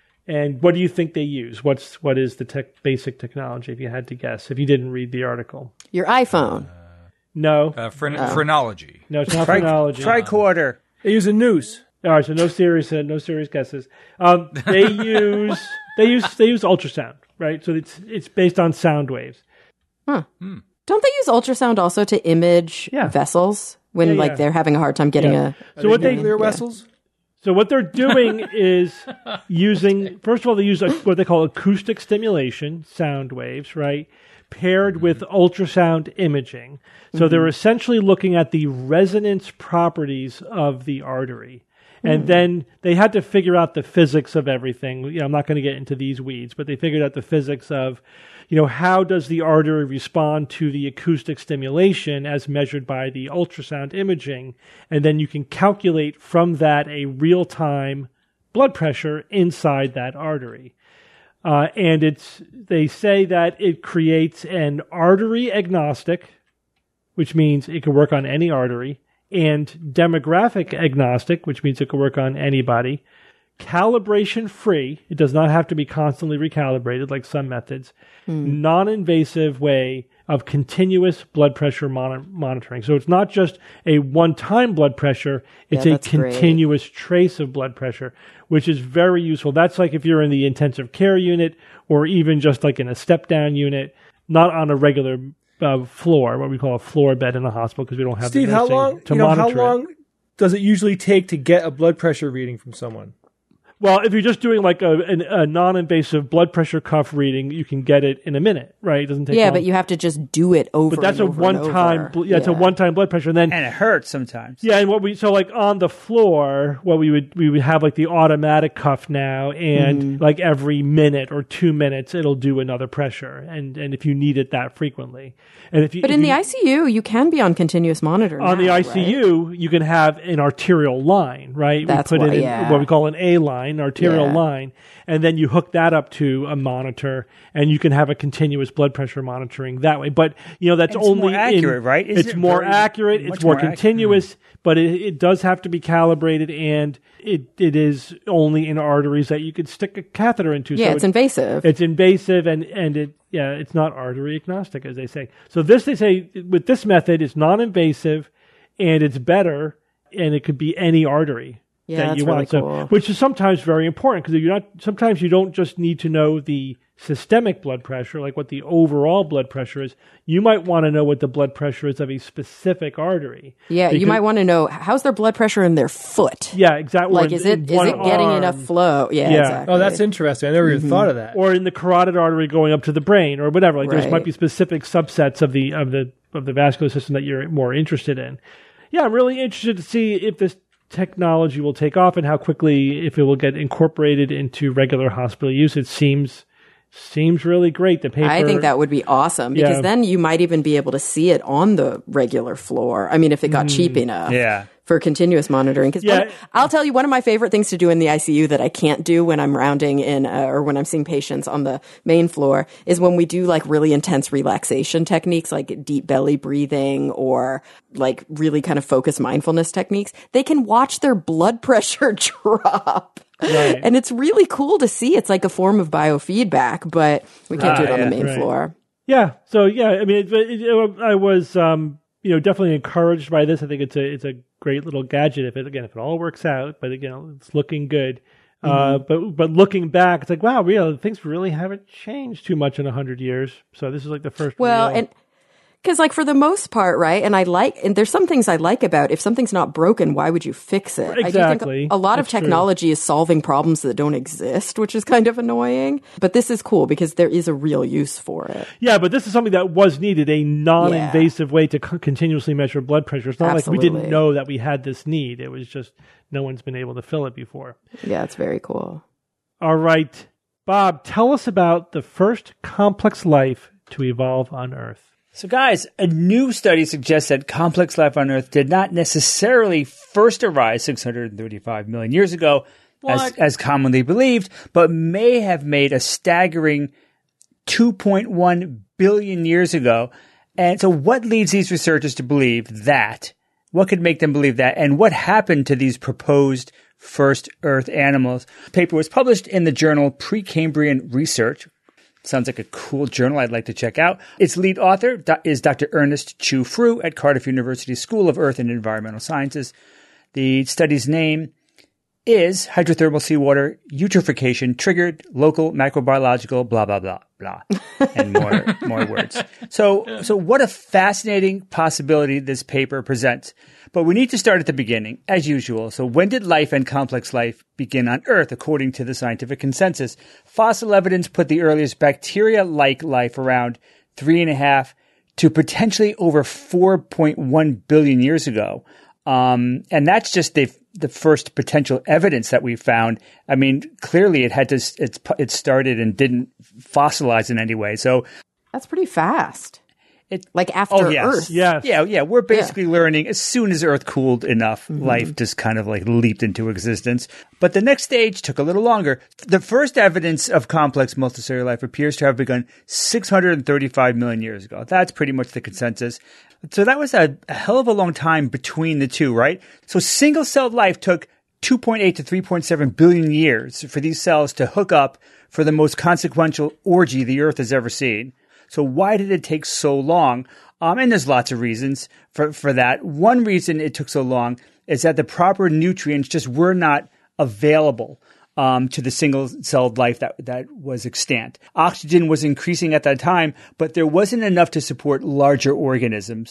And what do you think they use? What's what is the tech, basic technology, if you had to guess, if you didn't read the article? Your iPhone. Uh, no. Uh, phren- oh. Phrenology. No, it's not Tri- phrenology. Tricorder. They use a noose. All right, so no serious, uh, no serious guesses. Um, they use they use they use ultrasound, right? So it's it's based on sound waves. Huh. Hmm. Don't they use ultrasound also to image yeah. vessels when yeah, like yeah. they're having a hard time getting yeah. a? So what they nuclear yeah. vessels? So what they're doing is using, first of all, they use a, what they call acoustic stimulation, sound waves, right, paired with ultrasound imaging. So mm-hmm. they're essentially looking at the resonance properties of the artery. And mm. then they had to figure out the physics of everything. You know, I'm not going to get into these weeds, but they figured out the physics of, you know, how does the artery respond to the acoustic stimulation as measured by the ultrasound imaging? And then you can calculate from that a real-time blood pressure inside that artery. Uh, and it's they say that it creates an artery agnostic, which means it can work on any artery, and demographic agnostic, which means it can work on anybody, calibration free, it does not have to be constantly recalibrated like some methods, mm. non-invasive way of continuous blood pressure mon- monitoring. So it's not just a one-time blood pressure, it's yeah, a continuous great. trace of blood pressure, which is very useful. That's like if you're in the intensive care unit or even just like in a step-down unit, not on a regular Uh, floor, what we call a floor bed in a hospital, because we don't have Steve, the how nursing long, to you know, monitor how long it. does it usually take to get a blood pressure reading from someone? Well, if you're just doing like a, an, a non-invasive blood pressure cuff reading, you can get it in a minute, right? It doesn't take Yeah, long. but you have to just do it over. But that's and a over and one-time. over. Yeah, it's a one-time blood pressure, and then And it hurts sometimes. yeah, and what we so like on the floor, what we would we would have like the automatic cuff now, and Mm-hmm. like every minute or two minutes, it'll do another pressure, and and if you need it that frequently, and if you But if in the you, I C U, you can be on continuous monitor. on the now, I C U, right? you can have an arterial line, right? That's we put why- it in yeah. what we call an A line, arterial Yeah. line, and then you hook that up to a monitor, and you can have a continuous blood pressure monitoring that way. But you know that's And it's only more accurate, in- right? Is it's it more very- accurate. much It's more, more accurate? continuous, but it, it does have to be calibrated, and it it is only in arteries that you could stick a catheter into. Yeah, so it's invasive. it's invasive, and and it yeah, it's not artery agnostic, as they say. So this they say with this method, it's non-invasive, and it's better, and it could be any artery Yeah, that that's you really want. So, cool. which is sometimes very important because you're not. Sometimes you don't just need to know the systemic blood pressure, like what the overall blood pressure is. You might want to know what the blood pressure is of a specific artery. yeah, you Because- might want to know how's their blood pressure in their foot. Yeah, exactly. Like, Or is in it is one it getting arm. enough flow? Yeah, Yeah. exactly. Oh, that's interesting. I never even thought of that. or in the carotid artery going up to the brain, or whatever. Like there's Right. might be specific subsets of the of the of the vascular system that you're more interested in. Yeah, I'm really interested to see if this technology will take off and how quickly, if it will get incorporated into regular hospital use. It seems seems really great. The paper, I think that would be awesome because Yeah. then you might even be able to see it on the regular floor. I mean, if it got cheap enough. Yeah. For continuous monitoring. Because Yeah. I'll tell you, one of my favorite things to do in the I C U that I can't do when I'm rounding in uh, or when I'm seeing patients on the main floor is when we do like really intense relaxation techniques, like deep belly breathing or like really kind of focused mindfulness techniques. They can watch their blood pressure drop. Right. And it's really cool to see. It's like a form of biofeedback, but we can't do it Ah, on the yeah, main right. floor. Yeah. So yeah, I mean, it, it, it, I was um, you know definitely encouraged by this. I think it's a it's a great little gadget if it again if it all works out. But again, it's looking good. Uh, but but looking back, it's like wow, real things really haven't changed too much in a hundred years. So this is like the first. Well, real, and because like for the most part, right? And I like, and there's some things I like about if something's not broken, why would you fix it? I do Exactly. think a lot of That's true. technology is solving problems that don't exist, which is kind of annoying. But this is cool because there is a real use for it. yeah, but this is something that was needed, a non-invasive way to c- continuously measure blood pressure. It's not like we Absolutely. didn't know that we had this need. It was just no one's been able to fill it before. Yeah, it's very cool. All right, Bob, tell us about the first complex life to evolve on Earth. So, guys, a new study suggests that complex life on Earth did not necessarily first arise six hundred thirty-five million years ago, as, as commonly believed, but may have made a staggering two point one billion years ago. And so, what leads these researchers to believe that? What could make them believe that? And what happened to these proposed first Earth animals? The paper was published in the journal Precambrian Research. Sounds like a cool journal I'd like to check out. Its lead author do- is Doctor Ernest Chu Fru at Cardiff University School of Earth and Environmental Sciences. The study's name is Hydrothermal Seawater Eutrophication Triggered Local Macrobiological blah, blah, blah, blah, and more, more words. So, so what a fascinating possibility this paper presents. But we need to start at the beginning, as usual. So when did life and complex life begin on Earth, according to the scientific consensus? Fossil evidence put the earliest bacteria-like life around three and a half to potentially over four point one billion years ago. Um, and that's just the the first potential evidence that we found. I mean, clearly it had to, it's, it started and didn't fossilize in any way. So That's pretty fast. it, Like after oh, yes. Earth. Yes. Yeah, yeah. We're basically learning as soon as Earth cooled enough, Mm-hmm. life just kind of like leaped into existence. But the next stage took a little longer. The first evidence of complex multicellular life appears to have begun six hundred thirty-five million years ago. That's pretty much the consensus. So that was a, a hell of a long time between the two, right? So single-celled life took two point eight to three point seven billion years for these cells to hook up for the most consequential orgy the Earth has ever seen. So why did it take so long? Um, and there's lots of reasons for, for that. One reason it took so long is that the proper nutrients just were not available um, to the single-celled life that, that was extant. Oxygen was increasing at that time, but there wasn't enough to support larger organisms.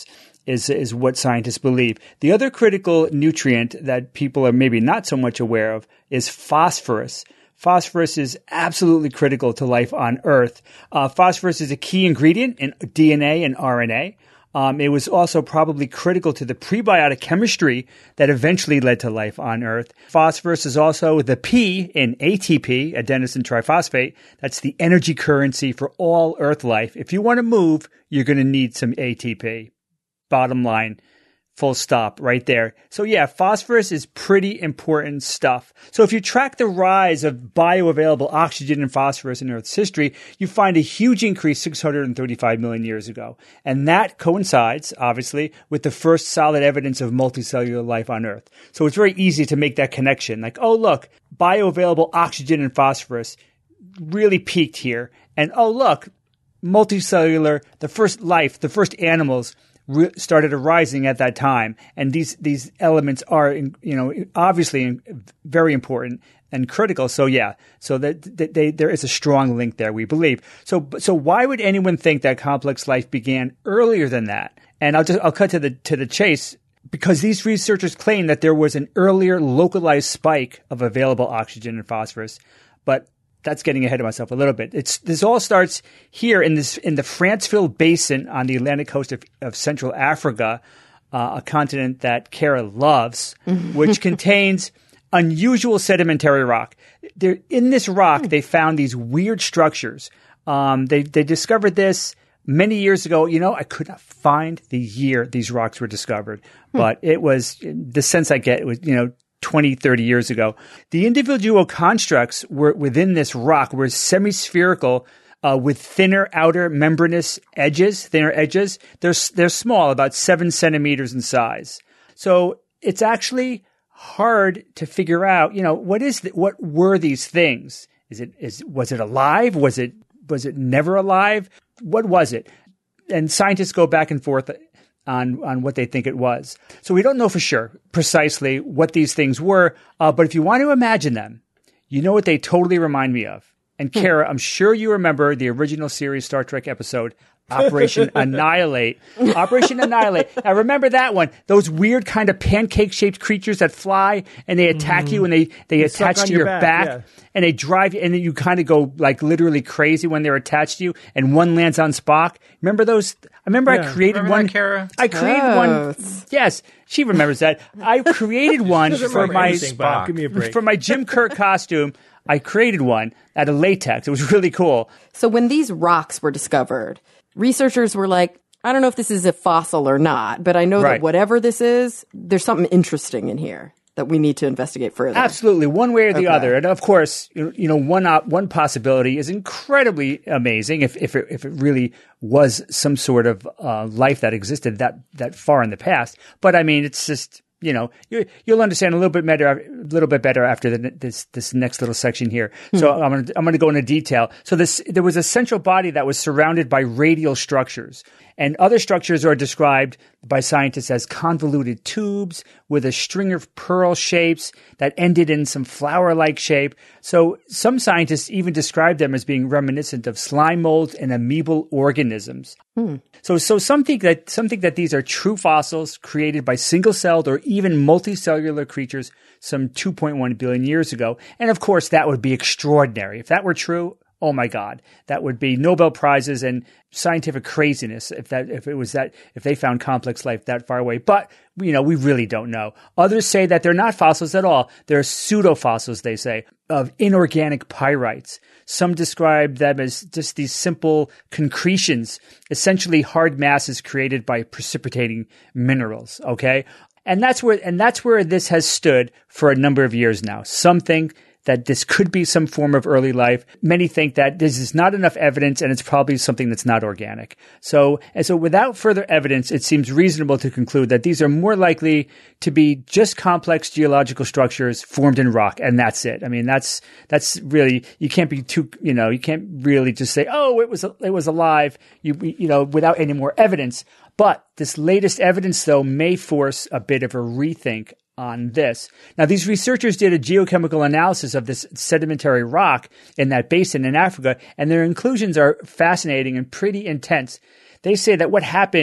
is, is what scientists believe. The other critical nutrient that people are maybe not so much aware of is phosphorus. Phosphorus is absolutely critical to life on Earth. Uh, phosphorus is a key ingredient in D N A and R N A. Um, it was also probably critical to the prebiotic chemistry that eventually led to life on Earth. Phosphorus is also the P in A T P, adenosine triphosphate. That's the energy currency for all Earth life. If you want to move, you're going to need some A T P. Bottom line. Full stop right there. So yeah, phosphorus is pretty important stuff. So if you track the rise of bioavailable oxygen and phosphorus in Earth's history, you find a huge increase six hundred thirty-five million years ago. And that coincides, obviously, with the first solid evidence of multicellular life on Earth. So it's very easy to make that connection. Like, oh, look, bioavailable oxygen and phosphorus really peaked here. And oh, look, multicellular, the first life, the first animals started arising at that time, and these these elements are, you know, obviously very important and critical. So yeah, so that, that they there is a strong link there, we believe. So so why would anyone think that complex life began earlier than that? And I'll just I'll cut to the to the chase, because these researchers claim that there was an earlier localized spike of available oxygen and phosphorus, but that's getting ahead of myself a little bit. It's this all starts here in this in the Franceville Basin on the Atlantic coast of, of Central Africa, uh, a continent that Kara loves, which contains unusual sedimentary rock. There, in this rock, they found these weird structures. Um, they they discovered this many years ago. You know, I could not find the year these rocks were discovered, but it was the sense I get. It was, you know, twenty, thirty years ago. The individual constructs were within this rock were semi-spherical uh, with thinner outer membranous edges, thinner edges. They're, they're small, about seven centimeters in size. So it's actually hard to figure out, you know, what is the, what were these things? Is it, is, was it alive? Was it, was it never alive? What was it? And scientists go back and forth on, on what they think it was. So we don't know for sure precisely what these things were. Uh, but if you want to imagine them, you know what they totally remind me of. And Kara, I'm sure you remember the original series Star Trek episode, Operation Annihilate. Operation Annihilate. I remember that one. Those weird kind of pancake-shaped creatures that fly and they attack mm. you and they, they you attach to your, your back, back yeah. and they drive you, and then you kind of go like literally crazy when they're attached to you, and one lands on Spock. Remember those? I remember yeah. I created remember one. That, Kara? I created oh. one. Yes, she remembers that. I created one for my Spock. Give me a break. For my Jim Kirk costume. I created one out of latex. It was really cool. So when these rocks were discovered, researchers were like, I don't know if this is a fossil or not, but I know right. that whatever this is, there's something interesting in here that we need to investigate further. Absolutely, one way or the okay. other. And of course, you know, one op- one possibility is incredibly amazing if if it, if it really was some sort of uh, life that existed that that far in the past. But I mean, it's just, you know, you, you'll understand a little bit better, a little bit better after the, this this next little section here. So hmm. I'm going to I'm going to go into detail. So this there was a central body that was surrounded by radial structures, and other structures are described by scientists as convoluted tubes with a string of pearl shapes that ended in some flower-like shape. So some scientists even describe them as being reminiscent of slime molds and amoebal organisms. Hmm. So, so some think that some think that these are true fossils created by single-celled or even multicellular creatures some two point one billion years ago. And of course, that would be extraordinary. If that were true, oh my God, that would be Nobel Prizes and scientific craziness if that if it was that if they found complex life that far away. But you know, we really don't know. Others say that they're not fossils at all. They're pseudofossils, they say, of inorganic pyrites. Some describe them as just these simple concretions, essentially hard masses created by precipitating minerals. Okay, and that's where and that's where this has stood for a number of years now. Some think that this could be some form of early life. Many think that this is not enough evidence and it's probably something that's not organic. So, and so without further evidence, it seems reasonable to conclude that these are more likely to be just complex geological structures formed in rock. And that's it. I mean, that's, that's really, you can't be too, you know, you can't really just say, oh, it was, it was alive, you, you know, without any more evidence. But this latest evidence, though, may force a bit of a rethink on this. Now, these researchers did a geochemical analysis of this sedimentary rock in that basin in Africa, and their conclusions are fascinating and pretty intense. They say that what happened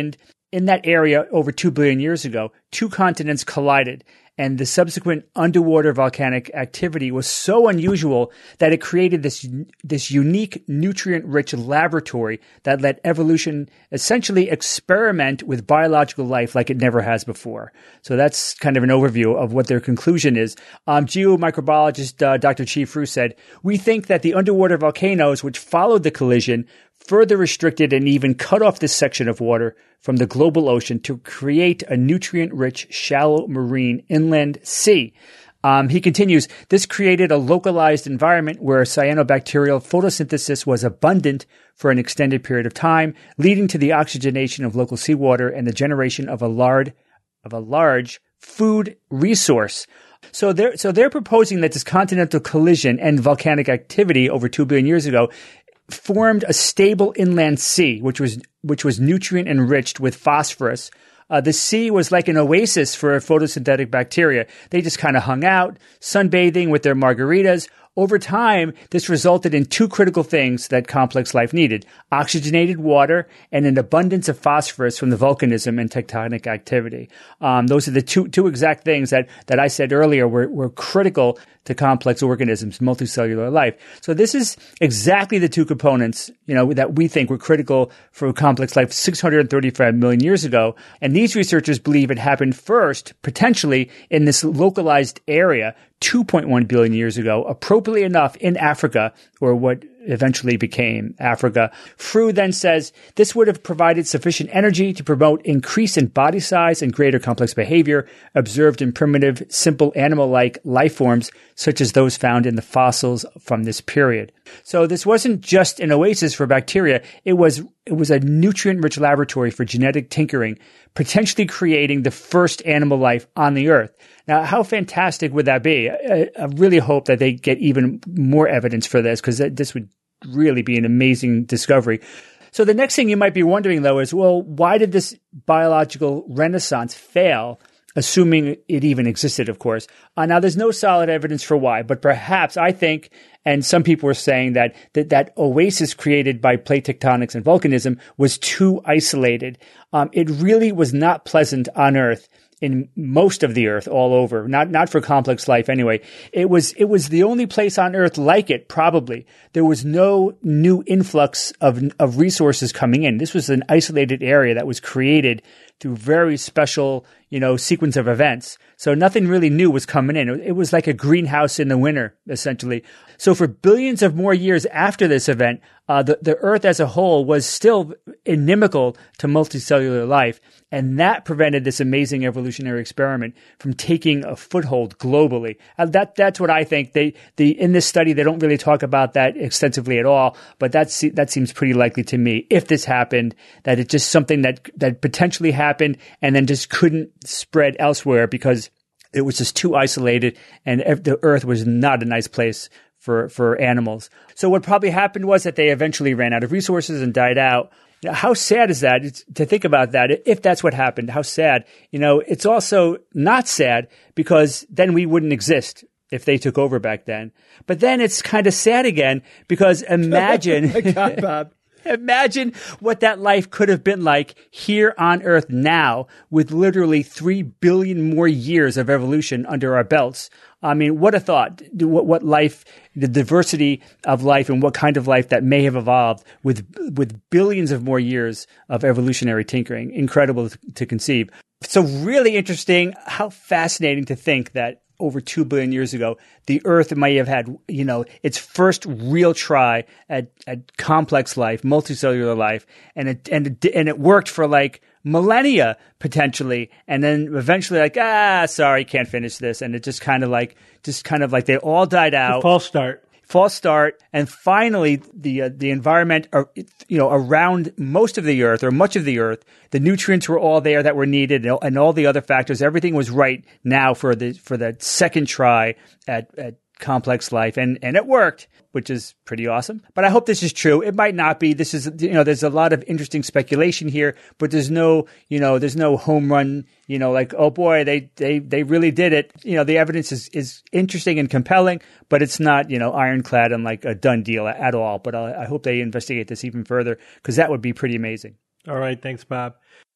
in that area over two billion years ago, two continents collided, and the subsequent underwater volcanic activity was so unusual that it created this this unique nutrient-rich laboratory that let evolution essentially experiment with biological life like it never has before. So that's kind of an overview of what their conclusion is. Um, geomicrobiologist uh, Doctor Chi Fu said, "We think that the underwater volcanoes which followed the collision further restricted and even cut off this section of water from the global ocean to create a nutrient-rich, shallow marine inland sea." Um, he continues, "This created a localized environment where cyanobacterial photosynthesis was abundant for an extended period of time, leading to the oxygenation of local seawater and the generation of a large, of a large food resource." So they're, so they're proposing that this continental collision and volcanic activity over two billion years ago formed a stable inland sea, which was which was nutrient enriched with phosphorus. Uh, the sea was like an oasis for photosynthetic bacteria. They just kind of hung out, sunbathing with their margaritas. Over time, this resulted in two critical things that complex life needed: oxygenated water and an abundance of phosphorus from the volcanism and tectonic activity. Um, those are the two two exact things that, that I said earlier were, were critical to complex organisms, multicellular life. So this is exactly the two components, you know, that we think were critical for complex life six hundred thirty-five million years ago. And these researchers believe it happened first, potentially, in this localized area two point one billion years ago, appropriately enough in Africa, or what eventually became Africa. Fu then says this would have provided sufficient energy to promote increase in body size and greater complex behavior observed in primitive, simple animal-like life forms, such as those found in the fossils from this period. So this wasn't just an oasis for bacteria. It was, it was a nutrient-rich laboratory for genetic tinkering, potentially creating the first animal life on the Earth. Now, how fantastic would that be? I, I really hope that they get even more evidence for this, because this would really be an amazing discovery. So the next thing you might be wondering, though, is, well, why did this biological renaissance fail, assuming it even existed, of course? Uh, now, there's no solid evidence for why, but perhaps I think, and some people are saying that, that that oasis created by plate tectonics and volcanism was too isolated. Um, it really was not pleasant on Earth, in most of the Earth all over, not not for complex life anyway. It was it was the only place on Earth like it, probably. There was no new influx of of resources coming in. This was an isolated area that was created through very special, you know, sequence of events. So nothing really new was coming in. It was like a greenhouse in the winter, essentially. So for billions of more years after this event, uh, the, the Earth as a whole was still inimical to multicellular life. And that prevented this amazing evolutionary experiment from taking a foothold globally. Uh, that that's what I think. They the in this study they don't really talk about that extensively at all, but that's that seems pretty likely to me. If this happened, that it's just something that that potentially happened and then just couldn't spread elsewhere because it was just too isolated, and the Earth was not a nice place for for animals. So what probably happened was that they eventually ran out of resources and died out. You know, how sad is that? It's, to think about that, if that's what happened, how sad. You know, it's also not sad because then we wouldn't exist if they took over back then. But then it's kind of sad again because imagine, oh my God, Bob. Imagine what that life could have been like here on Earth now with literally three billion more years of evolution under our belts. I mean, what a thought. What, what life, the diversity of life and what kind of life that may have evolved with, with billions of more years of evolutionary tinkering. Incredible to conceive. So really interesting. How fascinating to think that over two billion years ago, the Earth may have had, you know, its first real try at, at complex life, multicellular life, and it and it, and it worked for like millennia potentially, and then eventually like ah, sorry, can't finish this, and it just kind of like just kind of like they all died out. False start. False start, and finally the uh, the environment, uh, you know, around most of the Earth or much of the Earth, the nutrients were all there that were needed, and, and all the other factors. Everything was right now for the for the second try at, at complex life, and and it worked, which is pretty awesome. But I hope this is true. It might not be. This is, you know, there's a lot of interesting speculation here, but there's no, you know, there's no home run, you know, like, oh boy, they, they, they really did it. You know, the evidence is, is interesting and compelling, but it's not, you know, ironclad and like a done deal at all. But I, I hope they investigate this even further because that would be pretty amazing. All right. Thanks, Bob.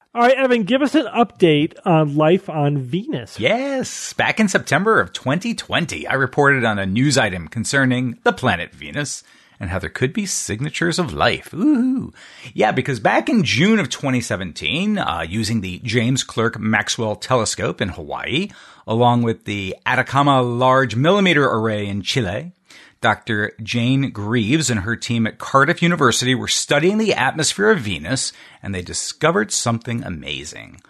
All right, Evan, give us an update on life on Venus. Yes. Back in September of twenty twenty, I reported on a news item concerning the planet Venus and how there could be signatures of life. Ooh. Yeah, because back in June of twenty seventeen, uh, using the James Clerk Maxwell Telescope in Hawaii, along with the Atacama Large Millimeter Array in Chile, Doctor Jane Greaves and her team at Cardiff University were studying the atmosphere of Venus, and they discovered something amazing.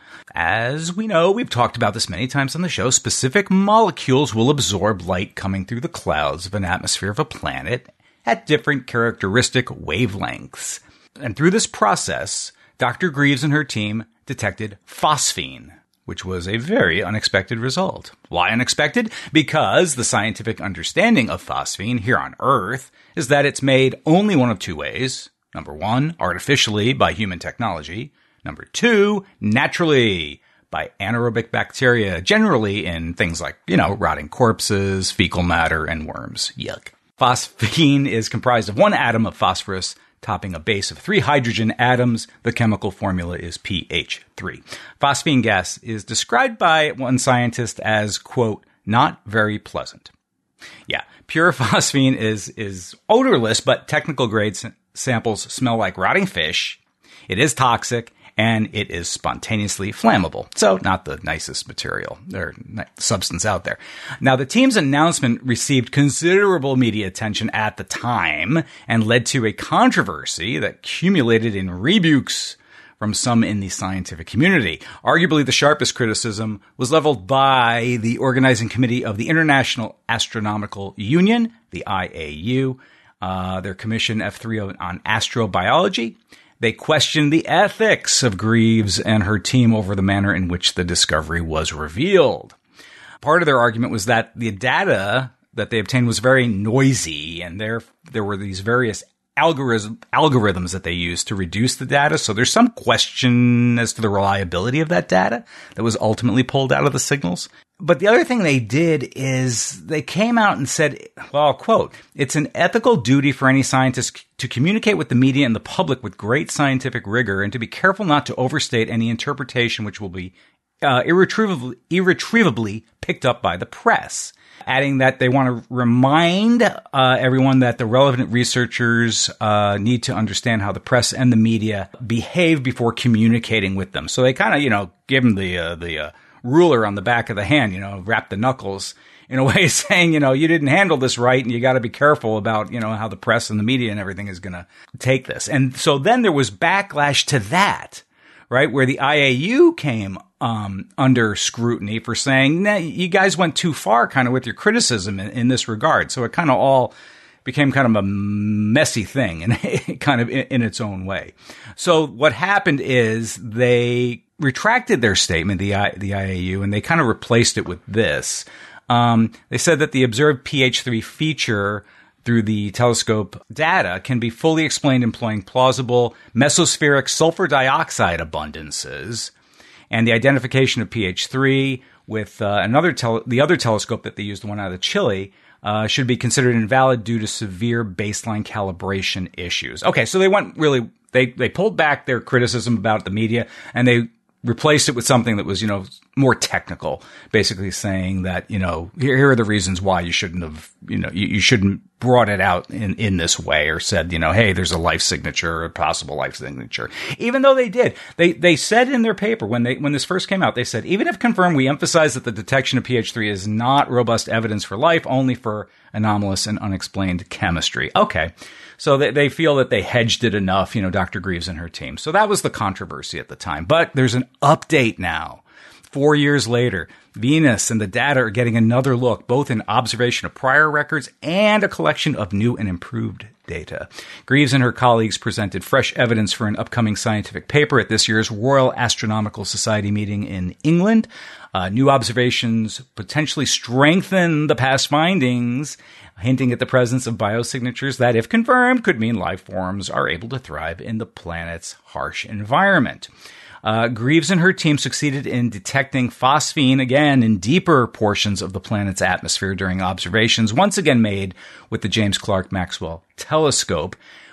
As we know, we've talked about this many times on the show, specific molecules will absorb light coming through the clouds of an atmosphere of a planet at different characteristic wavelengths. And through this process, Doctor Greaves and her team detected phosphine, which was a very unexpected result. Why unexpected? Because the scientific understanding of phosphine here on Earth is that it's made only one of two ways. Number one, artificially by human technology. Number two, naturally by anaerobic bacteria, generally in things like, you know, rotting corpses, fecal matter, and worms. Yuck. Phosphine is comprised of one atom of phosphorus topping a base of three hydrogen atoms. The chemical formula is P H three. Phosphine gas is described by one scientist as, quote, not very pleasant. Yeah, pure phosphine is, is odorless, but technical grade s- samples smell like rotting fish. It is toxic, and it is spontaneously flammable. So not the nicest material or substance out there. Now, the team's announcement received considerable media attention at the time and led to a controversy that culminated in rebukes from some in the scientific community. Arguably, the sharpest criticism was leveled by the organizing committee of the International Astronomical Union, the I A U, uh, their commission F three on astrobiology. They questioned the ethics of Greaves and her team over the manner in which the discovery was revealed. Part of their argument was that the data that they obtained was very noisy, and there there were these various algorithm, algorithms that they used to reduce the data. So there's some question as to the reliability of that data that was ultimately pulled out of the signals. But the other thing they did is they came out and said, well, quote, it's an ethical duty for any scientist to communicate with the media and the public with great scientific rigor and to be careful not to overstate any interpretation which will be uh, irretrievably, irretrievably picked up by the press. Adding that they want to remind uh, everyone that the relevant researchers uh, need to understand how the press and the media behave before communicating with them. So they kind of, you know, give them the uh, the uh, ruler on the back of the hand, you know, wrap the knuckles in a way saying, you know, you didn't handle this right and you got to be careful about, you know, how the press and the media and everything is going to take this. And so then there was backlash to that, right, where the I A U came um, under scrutiny for saying, nah, you guys went too far kind of with your criticism in, in this regard. So it kind of all became kind of a messy thing and kind of in, in its own way. So what happened is they retracted their statement, the I, the I A U, and they kind of replaced it with this. Um, they said that the observed P H three feature through the telescope data can be fully explained employing plausible mesospheric sulfur dioxide abundances, and the identification of P H three with uh, another tel- the other telescope that they used, the one out of Chile, uh, should be considered invalid due to severe baseline calibration issues. Okay, so they went really they they pulled back their criticism about the media and they replaced it with something that was, you know, more technical, basically saying that, you know, here, here are the reasons why you shouldn't have, you know, you, you shouldn't brought it out in, in this way or said, you know, hey, there's a life signature or a possible life signature. Even though they did, they, they said in their paper when they, when this first came out, they said, even if confirmed, we emphasize that the detection of P H three is not robust evidence for life, only for anomalous and unexplained chemistry. Okay. So they, they feel that they hedged it enough, you know, Doctor Greaves and her team. So that was the controversy at the time. But there's an update now. Four years later, Venus and the data are getting another look, both in observation of prior records and a collection of new and improved data. Greaves and her colleagues presented fresh evidence for an upcoming scientific paper at this year's Royal Astronomical Society meeting in England. Uh, new observations potentially strengthen the past findings, hinting at the presence of biosignatures that, if confirmed, could mean life forms are able to thrive in the planet's harsh environment. Uh, Greaves and her team succeeded in detecting phosphine, again, in deeper portions of the planet's atmosphere during observations once again made with the James Clerk Maxwell Telescope,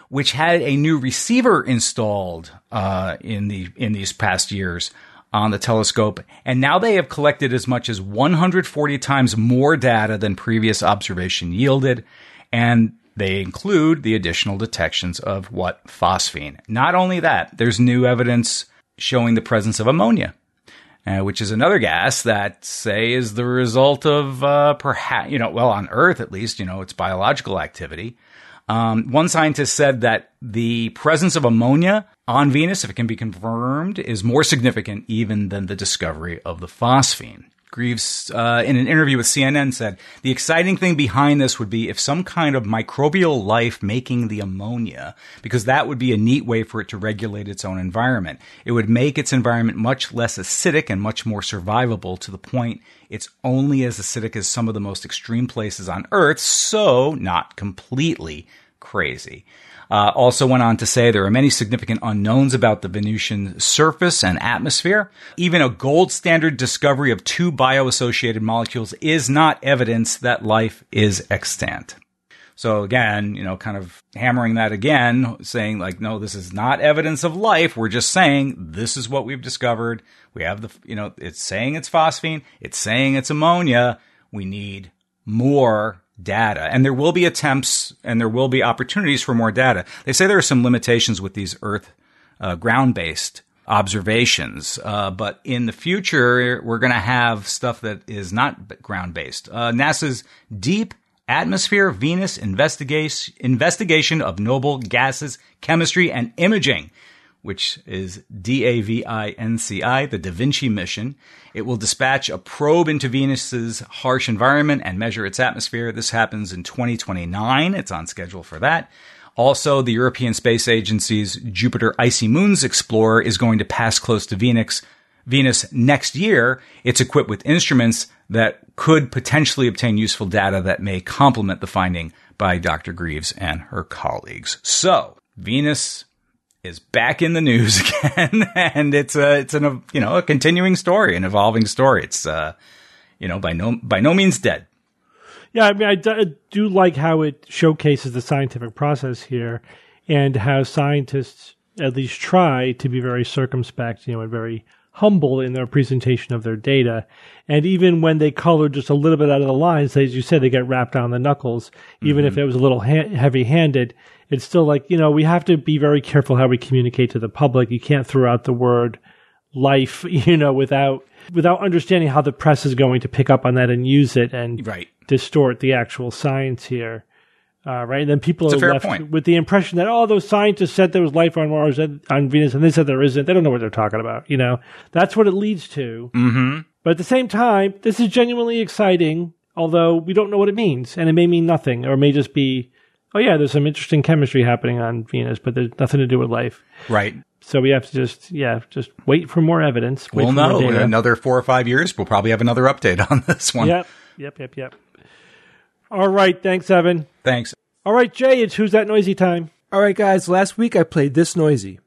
which had a new receiver installed uh, in the in these past years on the telescope, and now they have collected as much as one hundred forty times more data than previous observation yielded, and they include the additional detections of what? Phosphine. Not only that, there's new evidence showing the presence of ammonia, uh, which is another gas that, say, is the result of uh, perhaps, you know, well, on Earth at least, you know, it's biological activity. Um, one scientist said that the presence of ammonia on Venus, if it can be confirmed, is more significant even than the discovery of the phosphine. Greaves, uh, in an interview with C N N, said, the exciting thing behind this would be if some kind of microbial life making the ammonia, because that would be a neat way for it to regulate its own environment. It would make its environment much less acidic and much more survivable, to the point it's only as acidic as some of the most extreme places on Earth, so not completely crazy. Uh, also went on to say there are many significant unknowns about the Venusian surface and atmosphere. Even a gold standard discovery of two bio-associated molecules is not evidence that life is extant. So again, you know, kind of hammering that again, saying like, no, this is not evidence of life. We're just saying this is what we've discovered. We have the, you know, it's saying it's phosphine. It's saying it's ammonia. We need more data. And there will be attempts and there will be opportunities for more data. They say there are some limitations with these Earth uh, ground-based observations. Uh, but in the future, we're going to have stuff that is not ground-based. Uh, NASA's Deep Atmosphere Venus investigation, investigation of Noble Gases, Chemistry, and Imaging, which is D A V I N C I, the Da Vinci mission. It will dispatch a probe into Venus's harsh environment and measure its atmosphere. This happens in twenty twenty-nine. It's on schedule for that. Also, the European Space Agency's Jupiter Icy Moons Explorer is going to pass close to Venus, Venus next year. It's equipped with instruments that could potentially obtain useful data that may complement the finding by Doctor Greaves and her colleagues. So, Venus is back in the news again, and it's a, it's an, you know, a continuing story, an evolving story. It's, uh, you know, by no, by no means dead. Yeah, I mean, I do, I do like how it showcases the scientific process here, and how scientists at least try to be very circumspect, you know, and very humble in their presentation of their data. And even when they color just a little bit out of the lines, as you said, they get wrapped on the knuckles. Even mm-hmm. if it was a little ha- heavy-handed, it's still like, you know, we have to be very careful how we communicate to the public. You can't throw out the word life, you know, without without understanding how the press is going to pick up on that and use it and right. distort the actual science here. Uh, right? And then people it's are left point. with the impression that, oh, those scientists said there was life on Mars and on Venus, and they said there isn't. They don't know what they're talking about. You know, that's what it leads to. Mm-hmm. But at the same time, this is genuinely exciting, although we don't know what it means. And it may mean nothing, or it may just be, oh, yeah, there's some interesting chemistry happening on Venus, but there's nothing to do with life. Right. So we have to just, yeah, just wait for more evidence. Wait we'll for know. More In another four or five years, we'll probably have another update on this one. Yep, yep, yep, yep. All right. Thanks, Evan. Thanks. All right, Jay, it's Who's That Noisy time. All right, guys, last week I played This Noisy.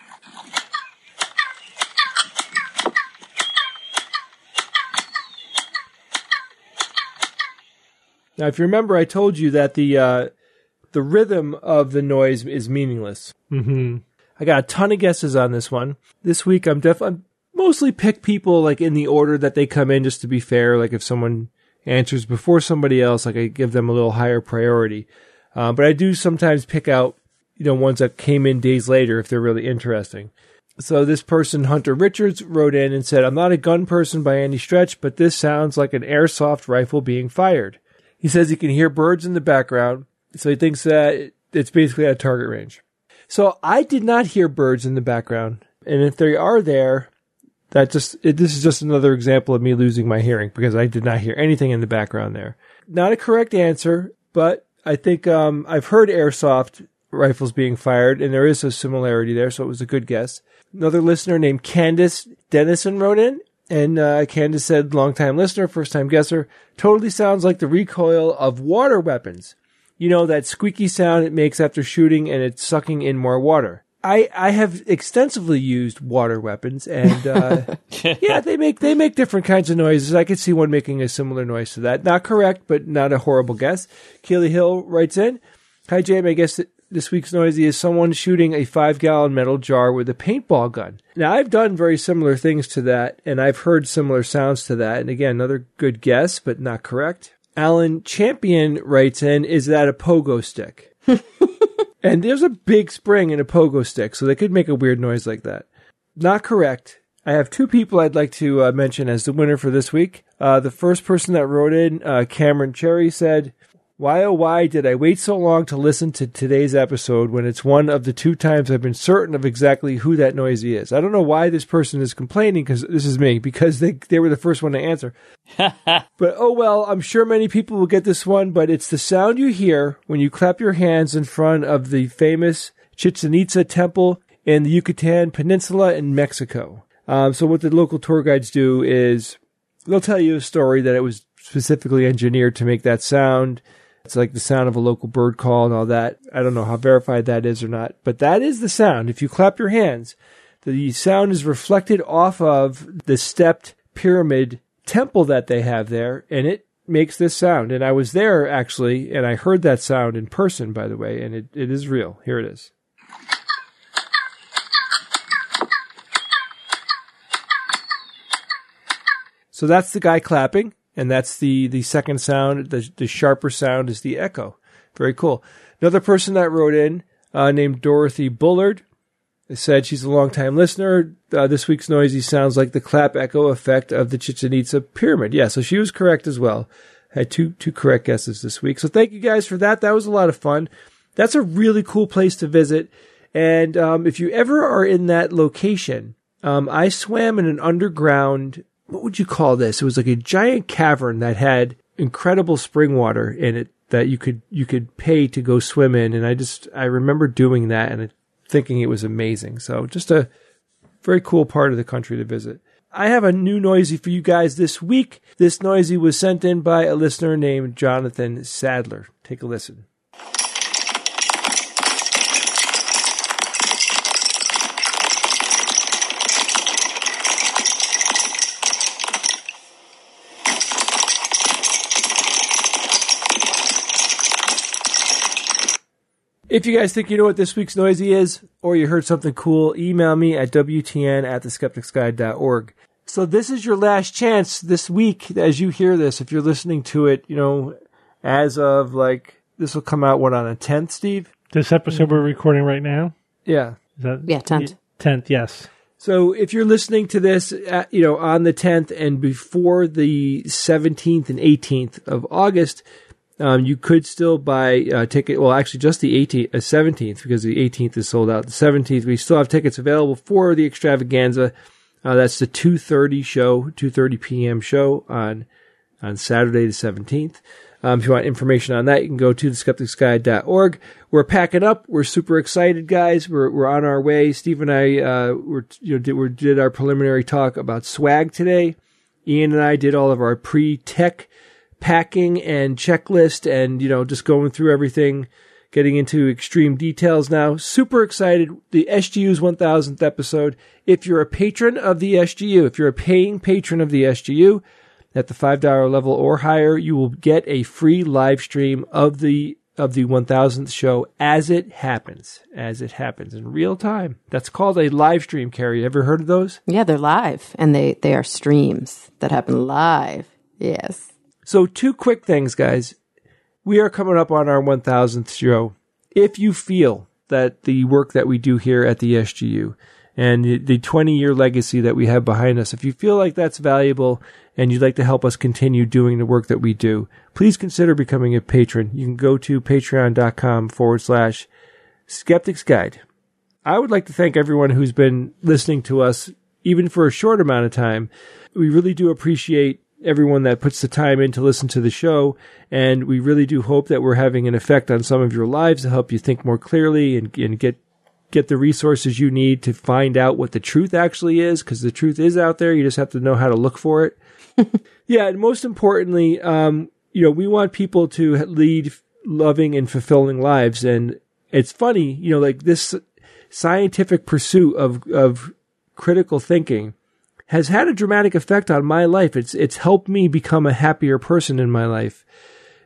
Now, if you remember, I told you that the uh, the rhythm of the noise is meaningless. Mm-hmm. I got a ton of guesses on this one. This week, I'm definitely mostly pick people like in the order that they come in, just to be fair. Like if someone answers before somebody else, like I give them a little higher priority. Uh, but I do sometimes pick out, you know, ones that came in days later if they're really interesting. So this person, Hunter Richards, wrote in and said, I'm not a gun person by any stretch, but this sounds like an airsoft rifle being fired. He says he can hear birds in the background, so he thinks that it's basically at target range. So I did not hear birds in the background, and if they are there, that just it, this is just another example of me losing my hearing, because I did not hear anything in the background there. Not a correct answer, but I think um, I've heard airsoft rifles being fired, and there is a similarity there, so it was a good guess. Another listener named Candace Dennison wrote in, and uh, Candace said, long-time listener, first-time guesser, totally sounds like the recoil of water weapons. You know, that squeaky sound it makes after shooting, and it's sucking in more water. I, I have extensively used water weapons, and uh, yeah, they make they make different kinds of noises. I could see one making a similar noise to that. Not correct, but not a horrible guess. Keely Hill writes in, hi, Jamie. I guess This week's noisy is someone shooting a five-gallon metal jar with a paintball gun. Now, I've done very similar things to that, and I've heard similar sounds to that. And again, another good guess, but not correct. Alan Champion writes in, is that a pogo stick? And there's a big spring in a pogo stick, so they could make a weird noise like that. Not correct. I have two people I'd like to uh, mention as the winner for this week. Uh, the first person that wrote in, uh, Cameron Cherry, said, why oh why did I wait so long to listen to today's episode when it's one of the two times I've been certain of exactly who that noisy is? I don't know why this person is complaining, because this is me, because they, they were the first one to answer. But oh well, I'm sure many people will get this one, but it's the sound you hear when you clap your hands in front of the famous Chichen Itza temple in the Yucatan Peninsula in Mexico. Um, so what the local tour guides do is they'll tell you a story that it was specifically engineered to make that sound. It's like the sound of a local bird call and all that. I don't know how verified that is or not, but that is the sound. If you clap your hands, the sound is reflected off of the stepped pyramid temple that they have there, and it makes this sound. And I was there, actually, and I heard that sound in person, by the way, and it, it is real. Here it is. So that's the guy clapping. And that's the, the second sound. The, the sharper sound is the echo. Very cool. Another person that wrote in, uh, named Dorothy Bullard, said she's a longtime listener. Uh, this week's noisy sounds like the clap echo effect of the Chichen Itza pyramid. Yeah, so she was correct as well. Had two two correct guesses this week. So thank you guys for that. That was a lot of fun. That's a really cool place to visit. And um, if you ever are in that location, um, I swam in an underground, what would you call this? It was like a giant cavern that had incredible spring water in it that you could you could pay to go swim in. And I just, I remember doing that and thinking it was amazing. So just a very cool part of the country to visit. I have a new noisy for you guys this week. This noisy was sent in by a listener named Jonathan Sadler. Take a listen. If you guys think you know what this week's noisy is, or you heard something cool, email me at w t n at the skeptics guide dot org. So this is your last chance this week as you hear this. If you're listening to it, you know, as of like, this will come out, what, on the tenth, Steve? This episode we're recording right now? Yeah. Is that, Yeah, tenth. tenth, yes. So if you're listening to this, at, you know, on the tenth and before the seventeenth and eighteenth of August, Um, you could still buy a ticket. Well, actually, just the eighteenth, uh, seventeenth, because the eighteenth is sold out. The seventeenth, we still have tickets available for the extravaganza. Uh, that's the two thirty show, two thirty p.m. show on on Saturday the seventeenth. Um, if you want information on that, you can go to the skeptics guide dot org. We're packing up. We're super excited, guys. We're we're on our way. Steve and I uh, were you know did, we did our preliminary talk about swag today. Ian and I did all of our pre-tech packing and checklist and, you know, just going through everything, getting into extreme details now. Super excited. The S G U's one thousandth episode. If you're a patron of the S G U, if you're a paying patron of the S G U at the five dollars level or higher, you will get a free live stream of the of the one thousandth show as it happens, as it happens in real time. That's called a live stream, Carrie. Ever heard of those? Yeah, they're live, and they, they are streams that happen live. Yes. So two quick things, guys. We are coming up on our one thousandth show. If you feel that the work that we do here at the S G U and the twenty-year legacy that we have behind us, if you feel like that's valuable and you'd like to help us continue doing the work that we do, please consider becoming a patron. You can go to patreon.com forward slash skeptics guide. I would like to thank everyone who's been listening to us, even for a short amount of time. We really do appreciate everyone that puts the time in to listen to the show, and we really do hope that we're having an effect on some of your lives to help you think more clearly and, and get get the resources you need to find out what the truth actually is, because the truth is out there. You just have to know how to look for it. Yeah, and most importantly, um, you know, we want people to lead loving and fulfilling lives, and it's funny, you know, like this scientific pursuit of of critical thinking has had a dramatic effect on my life. It's it's helped me become a happier person in my life.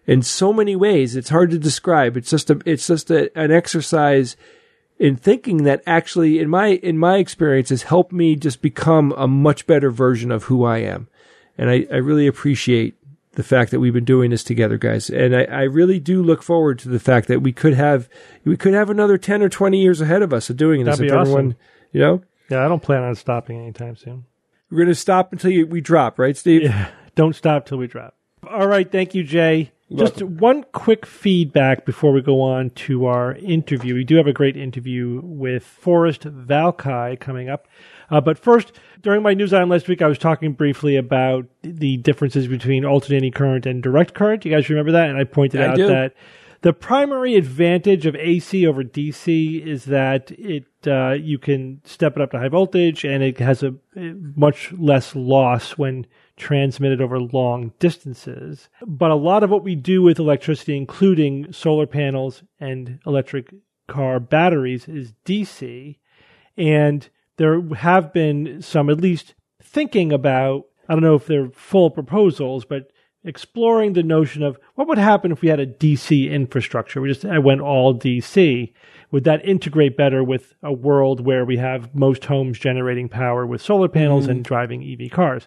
in so many ways. It's hard to describe. It's just a, it's just a, an exercise in thinking that actually, in my, in my experience, has helped me just become a much better version of who I am. And I, I really appreciate the fact that we've been doing this together, guys. And I, I really do look forward to the fact that we could have, we could have another ten or twenty years ahead of us of doing this. That'd be awesome. Everyone, you know? Yeah, I don't plan on stopping anytime soon. We're going to stop until you, we drop, right, Steve? Yeah, don't stop till we drop. All right, thank you, Jay. You're Just welcome. one quick feedback before we go on to our interview. We do have a great interview with Forrest Valkai coming up. Uh, but first, during my news item last week, I was talking briefly about the differences between alternating current and direct current. You guys remember that? And I pointed I out do. that the primary advantage of A C over D C is that it uh, you can step it up to high voltage, and it has a, a much less loss when transmitted over long distances. But a lot of what we do with electricity, including solar panels and electric car batteries, is D C. And there have been some, at least thinking about, I don't know if they're full proposals, but exploring the notion of what would happen if we had a D C infrastructure. We just I went all D C. Would that integrate better with a world where we have most homes generating power with solar panels mm-hmm. and driving E V cars?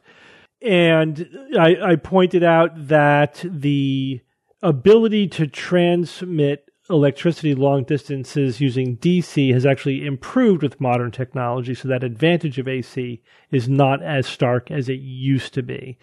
And I, I pointed out that the ability to transmit electricity long distances using D C has actually improved with modern technology, so that advantage of A C is not as stark as it used to be.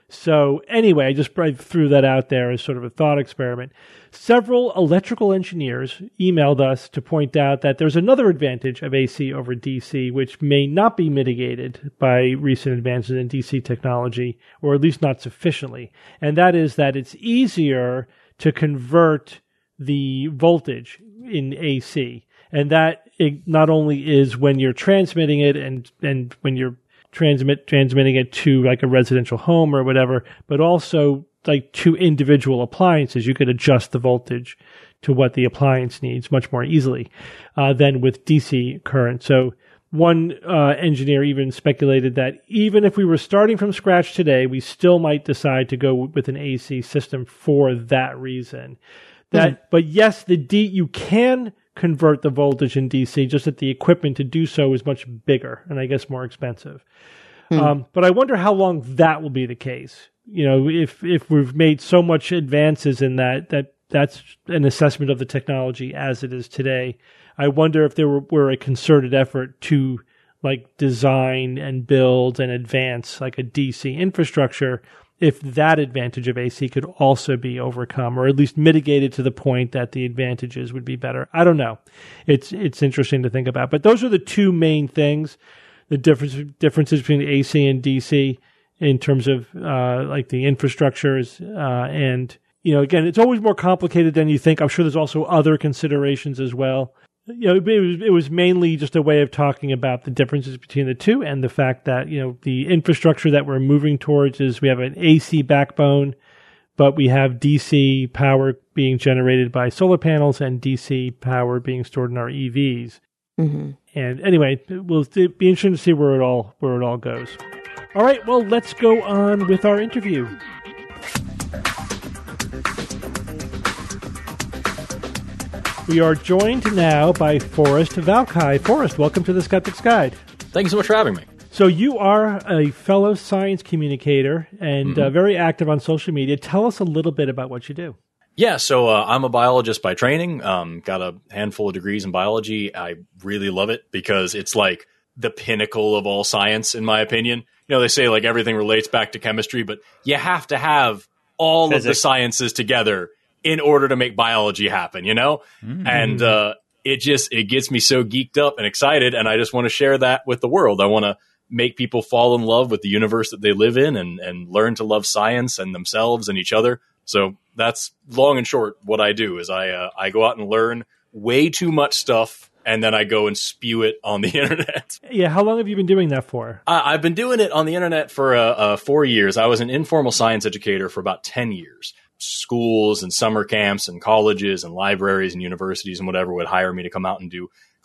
So anyway, I just threw that out there as sort of a thought experiment. Several electrical engineers emailed us to point out that there's another advantage of A C over D C, which may not be mitigated by recent advances in D C technology, or at least not sufficiently. And that is that it's easier to convert the voltage in A C. And that it not only is when you're transmitting it and, and when you're transmit transmitting it to like a residential home or whatever, but also like to individual appliances. You could adjust the voltage to what the appliance needs much more easily uh, than with D C current. So one uh, engineer even speculated that even if we were starting from scratch today, we still might decide to go with an A C system for that reason. That, mm-hmm. But yes, the D you can convert the voltage in D C, just that the equipment to do so is much bigger and I guess more expensive. Hmm. Um, but I wonder how long that will be the case. You know, if if we've made so much advances in that, that that's an assessment of the technology as it is today. I wonder if there were, were a concerted effort to like design and build and advance like a D C infrastructure, if that advantage of A C could also be overcome, or at least mitigated to the point that the advantages would be better. I don't know. It's it's interesting to think about. But those are the two main things, the difference differences between A C and D C in terms of uh, like the infrastructures. Uh, and, you know, again, it's always more complicated than you think. I'm sure there's also other considerations as well. You know, it was, it was mainly just a way of talking about the differences between the two and the fact that, you know, the infrastructure that we're moving towards is we have an A C backbone, but we have D C power being generated by solar panels and D C power being stored in our E Vs. Mm-hmm. And anyway, it will be interesting to see where it all where it all goes. All right, well, let's go on with our interview. We are joined now by Forrest Valkai. Forrest, welcome to the Skeptic's Guide. Thank you so much for having me. So you are a fellow science communicator and mm-hmm. uh, very active on social media. Tell us a little bit about what you do. Yeah, so uh, I'm a biologist by training, um, got a handful of degrees in biology. I really love it because it's like the pinnacle of all science, in my opinion. You know, they say like everything relates back to chemistry, but you have to have all Physics. of the sciences together in order to make biology happen, you know? Mm-hmm. And uh, it just, it gets me so geeked up and excited, and I just want to share that with the world. I want to make people fall in love with the universe that they live in and, and learn to love science and themselves and each other. So that's long and short what I do is I uh, I go out and learn way too much stuff, and then I go and spew it on the internet. Yeah, how long have you been doing that for? Uh, I've been doing it on the internet for uh, uh, four years. I was an informal science educator for about ten years. Schools and summer camps and colleges and libraries and universities and whatever would hire me to come out and do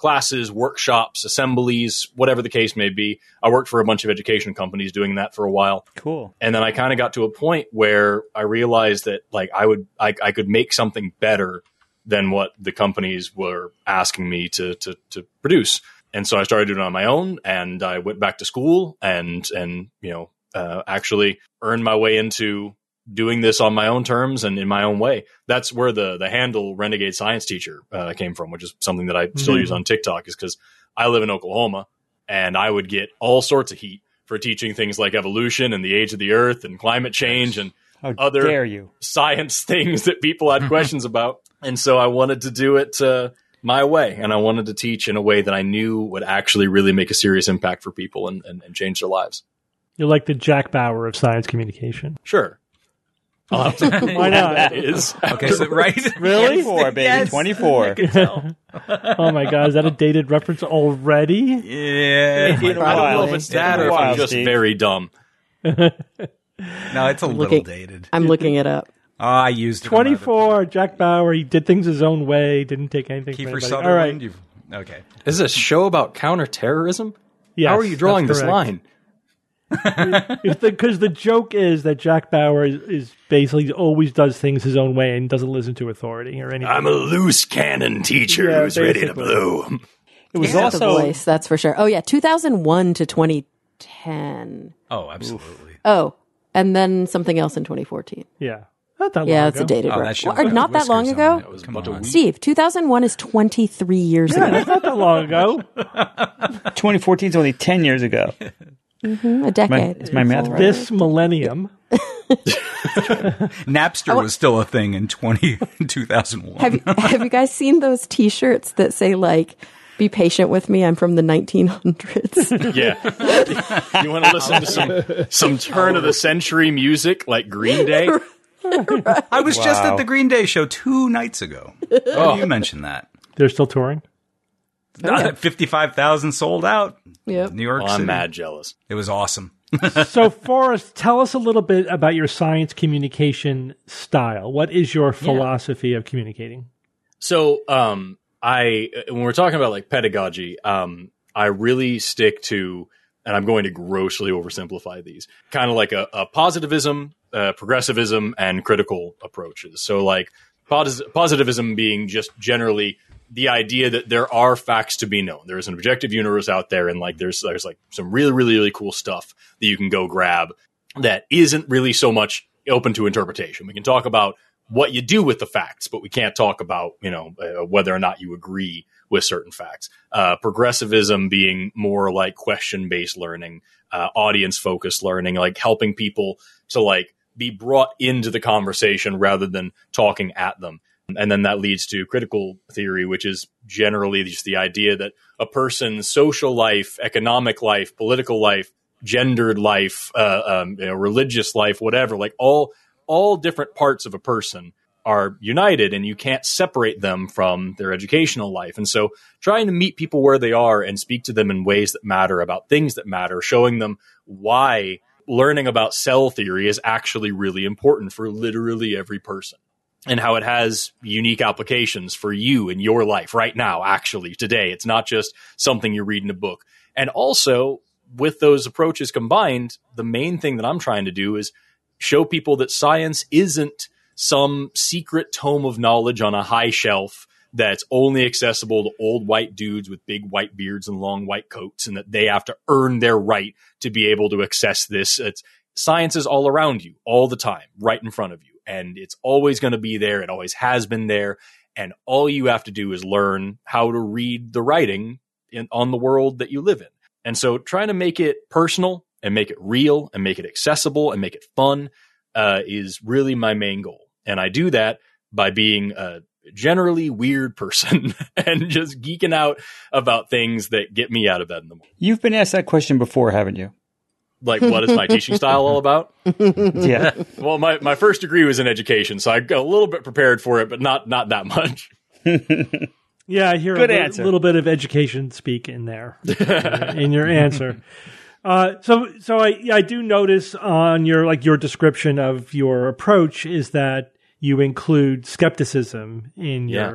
classes, workshops, assemblies, whatever the case may be. I worked for a bunch of education companies doing that for a while. Cool. And then I kind of got to a point where I realized that like I would, I, I could make something better than what the companies were asking me to, to, to produce. And so I started doing it on my own, and I went back to school and, and, you know, uh, actually earned my way into doing this on my own terms and in my own way. That's where the, the handle Renegade Science Teacher uh, came from, which is something that I still mm-hmm. use on TikTok, is because I live in Oklahoma and I would get all sorts of heat for teaching things like evolution and the age of the earth and climate change and How other dare you. science things that people had questions about. And so I wanted to do it uh, my way, and I wanted to teach in a way that I knew would actually really make a serious impact for people and, and, and change their lives. You're like the Jack Bauer of science communication. Sure. I'll have to Why not? That is. Okay, so right? Really? twenty-four, baby. Yes. twenty-four. Oh my God, is that a dated reference already? Yeah. I don't know if it's that or if I'm just Steve. very dumb. No, it's a little Looking- dated. I'm looking it up. Oh, I used it. twenty-four, Jack Bauer, he did things his own way, didn't take anything Kiefer from anybody. Sutherland. All right. You've, okay. Is this a show about counterterrorism? Yes, How are you drawing that's this correct. line? Because the, the joke is that Jack Bauer is, is basically always does things his own way and doesn't listen to authority or anything. I'm a loose cannon teacher Yeah, who's ready to basically. blow. It was That's the also voice, that's for sure. Oh yeah, two thousand one to twenty ten. Oh, absolutely. Oh, and then something else in twenty fourteen. Yeah. Not that long Yeah, it's ago. a dated Oh, that reference. shit Well, or was not that long whiskers ago. on it. It was Come about a on. week. Steve, two thousand one is twenty-three years Yeah, ago. that's not that long ago. twenty fourteen is only ten years ago. Hmm, a decade. Is my math right? This millennium. Napster was still a thing in twenty, two thousand one. Have you, have you guys seen those T-shirts that say like, "Be patient with me, I'm from the nineteen hundreds"? Yeah. You want to listen to some, some turn of the century music like Green Day? I was just Wow. at the Green Day show two nights ago. Oh. You mentioned that. They're still touring. fifty-five thousand sold out. Yep. New York Well, City. I'm mad jealous. It was awesome. So, Forrest, tell us a little bit about your science communication style. What is your philosophy of communicating? So, um, I when we're talking about like pedagogy, um, I really stick to, and I'm going to grossly oversimplify these, kind of like a, a positivism, uh, progressivism, and critical approaches. So, like pos- positivism being just generally the idea that there are facts to be known. There's an objective universe out there, and like there's there's like some really really really cool stuff that you can go grab that isn't really so much open to interpretation. We can talk about what you do with the facts, but we can't talk about, you know, uh, whether or not you agree with certain facts. Uh, progressivism being more like question-based learning, uh, audience-focused learning, like helping people to like be brought into the conversation rather than talking at them. And then that leads to critical theory, which is generally just the idea that a person's social life, economic life, political life, gendered life, uh, um, you know, religious life, whatever, like all all different parts of a person are united, and you can't separate them from their educational life. And so trying to meet people where they are and speak to them in ways that matter about things that matter, showing them why learning about cell theory is actually really important for literally every person, and how it has unique applications for you in your life right now, actually today. It's not just something you read in a book. And also with those approaches combined, the main thing that I'm trying to do is show people that science isn't some secret tome of knowledge on a high shelf that's only accessible to old white dudes with big white beards and long white coats, and that they have to earn their right to be able to access this. It's, science is all around you all the time, right in front of you. And it's always going to be there. It always has been there. And all you have to do is learn how to read the writing in, on the world that you live in. And so trying to make it personal and make it real and make it accessible and make it fun uh, is really my main goal. And I do that by being a generally weird person and just geeking out about things that get me out of bed in the morning. You've been asked that question before, haven't you? Like, what is my teaching style all about? Yeah. Well, my, my first degree was in education, so I got a little bit prepared for it, but not not that much. Yeah, I hear Good a li- answer. little bit of education speak in there in your answer. Uh, so, so I, yeah, I do notice on your like your description of your approach is that you include skepticism in Yeah. your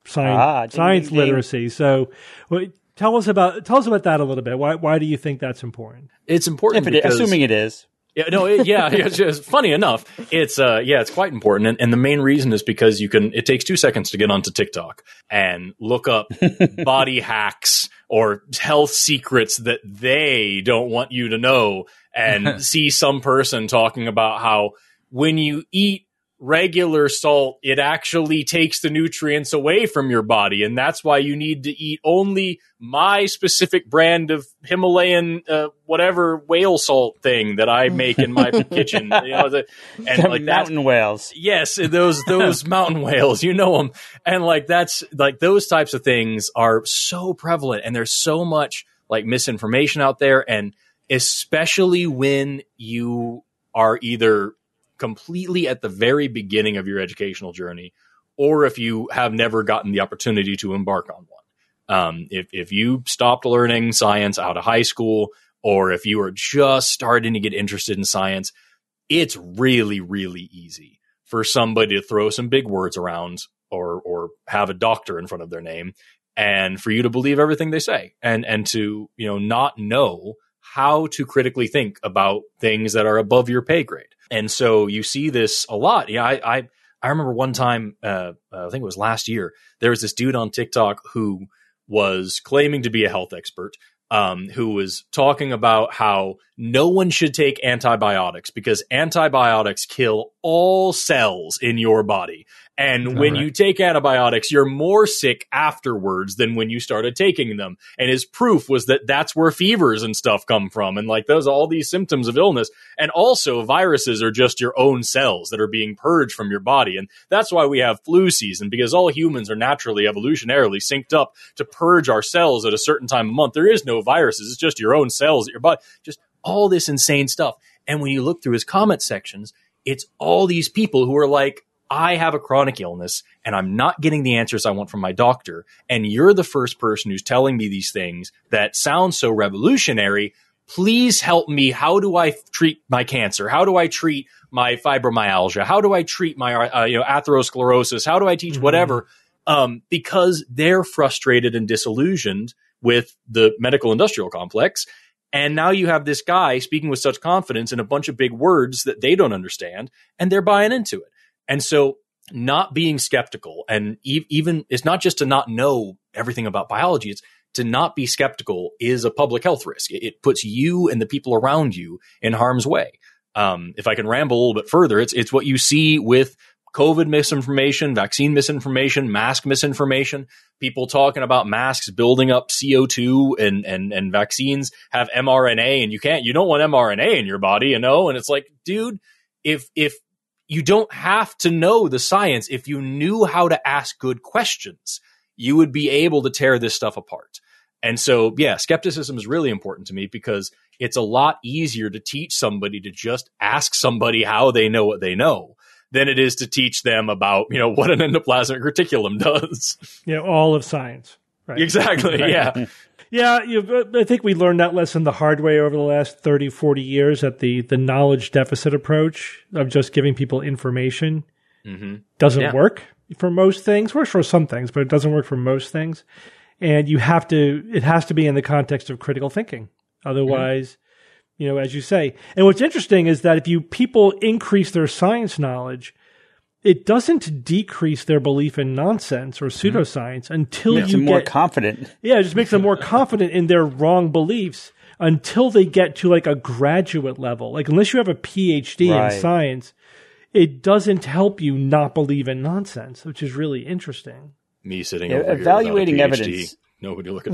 science, Ah, ding, science ding, ding. literacy. So, well, tell us about tell us about that a little bit. Why why do you think that's important? It's important If it, because assuming it is. Yeah, no, it, yeah, it's just funny enough. It's uh, yeah, it's quite important, and, and the main reason is because you can. It takes two seconds to get onto TikTok and look up body hacks or health secrets that they don't want you to know, and see some person talking about how when you eat regular salt, it actually takes the nutrients away from your body, and that's why you need to eat only my specific brand of Himalayan uh, whatever whale salt thing that I make in my kitchen. You know, the, and The like mountain that, whales. yes, those those mountain whales, you know them, and like that's like those types of things are so prevalent, and there's so much like misinformation out there, and especially when you are either completely at the very beginning of your educational journey, or if you have never gotten the opportunity to embark on one. Um, if, if you stopped learning science out of high school, or if you are just starting to get interested in science, it's really, really easy for somebody to throw some big words around or, or have a doctor in front of their name and for you to believe everything they say and, and to, you know, not know how to critically think about things that are above your pay grade. And so you see this a lot. Yeah, I I, I remember one time, uh, uh, I think it was last year, there was this dude on TikTok who was claiming to be a health expert, um, who was talking about how no one should take antibiotics because antibiotics kill all cells in your body. And all when right. you take antibiotics, you're more sick afterwards than when you started taking them. And his proof was that that's where fevers and stuff come from. And like those, all these symptoms of illness. And also viruses are just your own cells that are being purged from your body. And that's why we have flu season, because all humans are naturally evolutionarily synced up to purge our cells at a certain time of month. There is no viruses. It's just your own cells at your body. Just all this insane stuff. And when you look through his comment sections, it's all these people who are like, I have a chronic illness and I'm not getting the answers I want from my doctor. And you're the first person who's telling me these things that sound so revolutionary. Please help me. How do I treat my cancer? How do I treat my fibromyalgia? How do I treat my uh, you know atherosclerosis? How do I teach mm-hmm. whatever? Um, because they're frustrated and disillusioned with the medical industrial complex. And now you have this guy speaking with such confidence in a bunch of big words that they don't understand, and they're buying into it. And so not being skeptical, and e- even it's not just to not know everything about biology, it's to not be skeptical is a public health risk. It, it puts you and the people around you in harm's way. Um, if I can ramble a little bit further, it's it's what you see with COVID misinformation, vaccine misinformation, mask misinformation, people talking about masks building up C O two and, and, and vaccines have mRNA, and you can't, you don't want mRNA in your body, you know? And it's like, dude, if, if you don't have to know the science, if you knew how to ask good questions, you would be able to tear this stuff apart. And so, yeah, skepticism is really important to me because it's a lot easier to teach somebody to just ask somebody how they know what they know than it is to teach them about, you know, what an endoplasmic reticulum does. Yeah, all of science. Right. Exactly, right. yeah. Yeah, you, I think we learned that lesson the hard way over the last thirty, forty years that the, the knowledge deficit approach of just giving people information mm-hmm. doesn't yeah. work for most things. Works for some things, but it doesn't work for most things. And you have to, it has to be in the context of critical thinking. Otherwise, mm-hmm. you know, as you say. And what's interesting is that if you people increase their science knowledge, it doesn't decrease their belief in nonsense or pseudoscience mm-hmm. until makes you them get more confident. Yeah, it just makes them more confident in their wrong beliefs until they get to like a graduate level. Like unless you have a P H D right. in science, it doesn't help you not believe in nonsense, which is really interesting. Me sitting yeah, over evaluating here without a P H D. Evidence. Nobody look at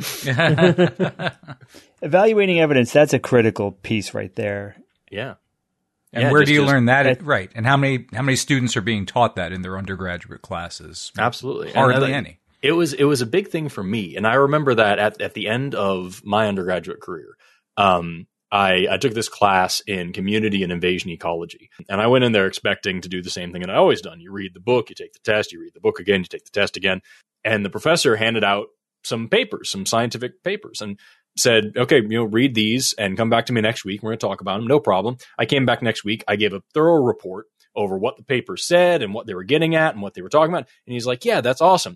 me. Evaluating evidence, that's a critical piece right there. Yeah. And yeah, where just, do you just, learn that? It, right. And how many how many students are being taught that in their undergraduate classes? Absolutely. Hardly and, uh, any. It was it was a big thing for me. And I remember that at, at the end of my undergraduate career, um, I, I took this class in community and invasion ecology. And I went in there expecting to do the same thing that I always done. You read the book, you take the test, you read the book again, you take the test again. And the professor handed out some papers, some scientific papers, and said, okay, you know, read these and come back to me next week. We're going to talk about them. No problem. I came back next week. I gave a thorough report over what the paper said and what they were getting at and what they were talking about. And he's like, yeah, that's awesome.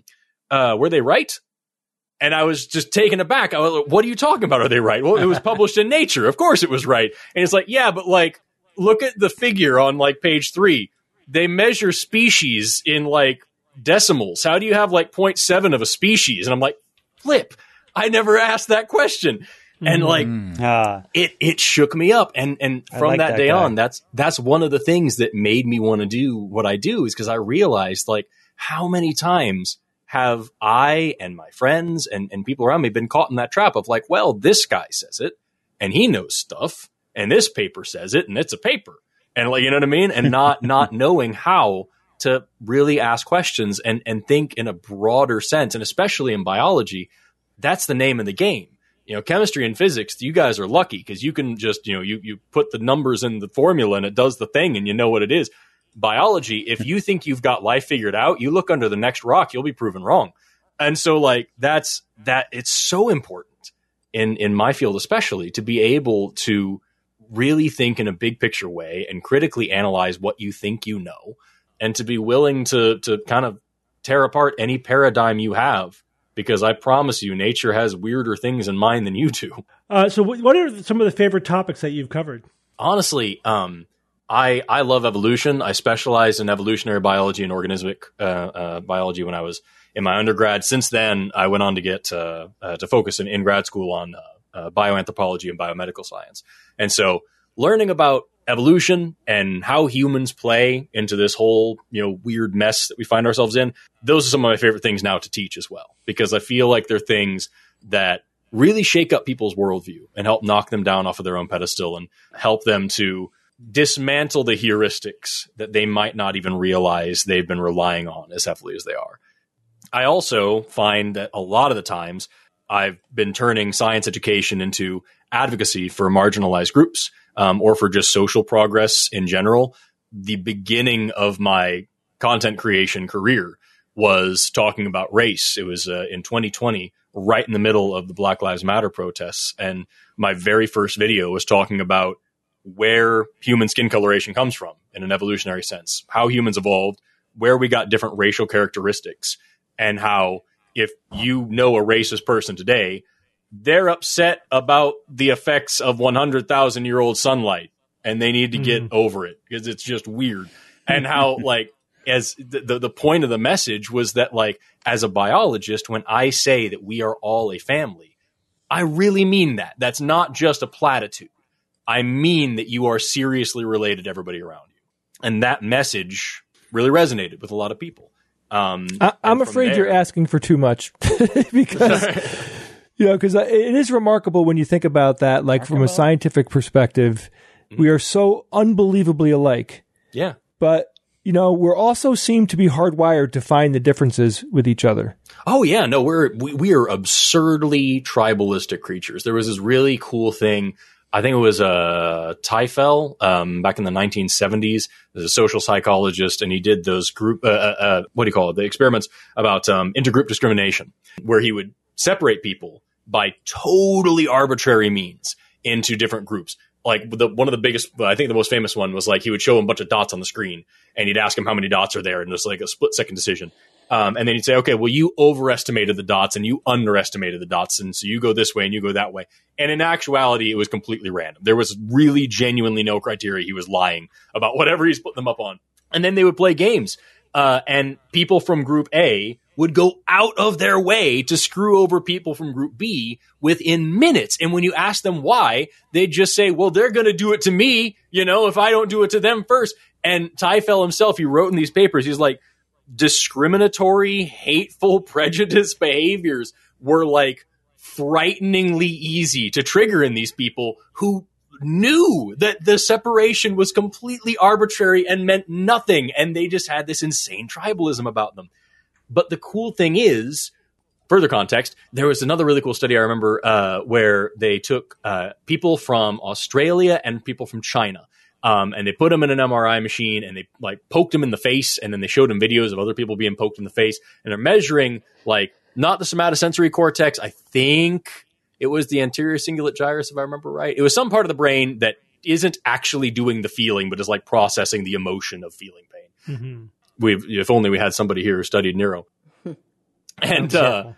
uh, were they right? And I was just taken aback. I was like, what are you talking about? Are they right? Well, it was published in Nature. Of course it was right. And it's like, yeah, but like, look at the figure on like page three. They measure species in like decimals. How do you have like zero point seven of a species? And I'm like, flip. I never asked that question. And like, Mm. Ah. it, it shook me up. And, and I from like that, that day guy. on, that's, that's one of the things that made me want to do what I do, is because I realized like how many times have I and my friends and, and people around me been caught in that trap of like, well, this guy says it and he knows stuff and this paper says it and it's a paper. And like, you know what I mean? And not, not knowing how to really ask questions and, and think in a broader sense. And especially in biology, that's the name of the game. You know, chemistry and physics, you guys are lucky because you can just, you know, you, you put the numbers in the formula and it does the thing and you know what it is. Biology, if you think you've got life figured out, you look under the next rock, you'll be proven wrong. And so like that's that it's so important in in my field especially to be able to really think in a big picture way and critically analyze what you think you know, and to be willing to to kind of tear apart any paradigm you have, because I promise you nature has weirder things in mind than you do. Uh, so what what are some of the favorite topics that you've covered? Honestly, um I, I love evolution. I specialized in evolutionary biology and organismic uh, uh, biology when I was in my undergrad. Since then, I went on to get uh, uh, to focus in, in grad school on uh, uh, bioanthropology and biomedical science. And so learning about evolution and how humans play into this whole, you know, weird mess that we find ourselves in, those are some of my favorite things now to teach as well, because I feel like they're things that really shake up people's worldview and help knock them down off of their own pedestal and help them to dismantle the heuristics that they might not even realize they've been relying on as heavily as they are. I also find that a lot of the times I've been turning science education into advocacy for marginalized groups, um, or for just social progress in general. The beginning of my content creation career was talking about race. It was uh, in twenty twenty, right in the middle of the Black Lives Matter protests. And my very first video was talking about where human skin coloration comes from in an evolutionary sense, how humans evolved, where we got different racial characteristics, and how if you know a racist person today, they're upset about the effects of one hundred thousand year old sunlight and they need to get mm. over it because it's just weird. And how like, as the, the, the point of the message was that like, as a biologist, when I say that we are all a family, I really mean that. That's not just a platitude. I mean that you are seriously related to everybody around you. And that message really resonated with a lot of people. Um, I, I'm afraid there, you're asking for too much because, you know, because it is remarkable when you think about that, like remarkable. From a scientific perspective, mm-hmm. we are so unbelievably alike. Yeah. But, you know, we're also seem to be hardwired to find the differences with each other. Oh yeah. No, we're, we, we are absurdly tribalistic creatures. There was this really cool thing. I think it was uh, Teifel um, back in the nineteen seventies. There's a social psychologist, and he did those group, uh, uh, what do you call it, the experiments about um, intergroup discrimination, where he would separate people by totally arbitrary means into different groups. Like the, one of the biggest, I think the most famous one was like he would show him a bunch of dots on the screen, and he'd ask him how many dots are there, and there's like a split second decision. Um, and then you'd say, okay, well, you overestimated the dots and you underestimated the dots. And so you go this way and you go that way. And in actuality, it was completely random. There was really genuinely no criteria. He was lying about whatever he's putting them up on. And then they would play games. Uh, and people from group A would go out of their way to screw over people from group B within minutes. And when you ask them why, they'd just say, well, they're going to do it to me, you know, if I don't do it to them first. And Teifel himself, he wrote in these papers, he's like, discriminatory, hateful, prejudiced behaviors were like frighteningly easy to trigger in these people who knew that the separation was completely arbitrary and meant nothing. And they just had this insane tribalism about them. But the cool thing is, further context, there was another really cool study I remember uh, where they took uh, people from Australia and people from China. Um, and they put them in an M R I machine and they like poked them in the face, and then they showed them videos of other people being poked in the face, and they're measuring like not the somatosensory cortex. I think it was the anterior cingulate gyrus, if I remember right. It was some part of the brain that isn't actually doing the feeling, but is like processing the emotion of feeling pain. Mm-hmm. We've, if only we had somebody here who studied neuro. And uh,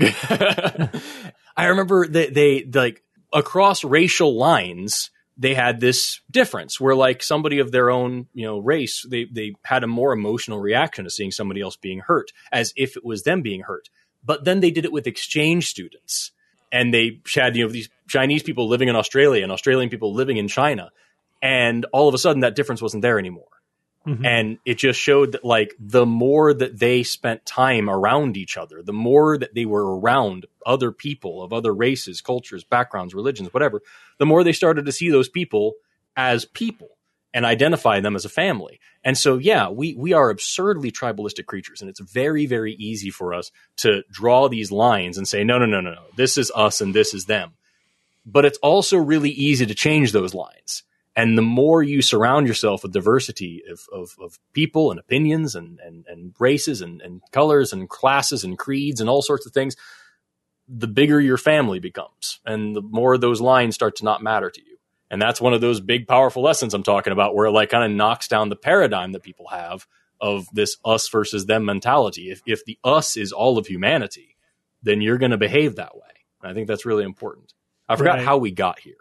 I remember that they, like, across racial lines, they had this difference where, like, somebody of their own, you know, race, they, they had a more emotional reaction to seeing somebody else being hurt, as if it was them being hurt. But then they did it with exchange students. And they had, you know, these Chinese people living in Australia and Australian people living in China. And all of a sudden that difference wasn't there anymore. Mm-hmm. And it just showed that, like, the more that they spent time around each other, the more that they were around other people of other races, cultures, backgrounds, religions, whatever, the more they started to see those people as people and identify them as a family. And so, yeah, we, we are absurdly tribalistic creatures. And it's very, very easy for us to draw these lines and say, no, no, no, no, no, this is us and this is them. But it's also really easy to change those lines. And the more you surround yourself with diversity of, of, of people and opinions and, and, and races and, and colors and classes and creeds and all sorts of things, the bigger your family becomes. And the more those lines start to not matter to you. And that's one of those big, powerful lessons I'm talking about, where it, like, kind of knocks down the paradigm that people have of this us versus them mentality. If, if the us is all of humanity, then you're going to behave that way. And I think that's really important. I forgot Right. how we got here.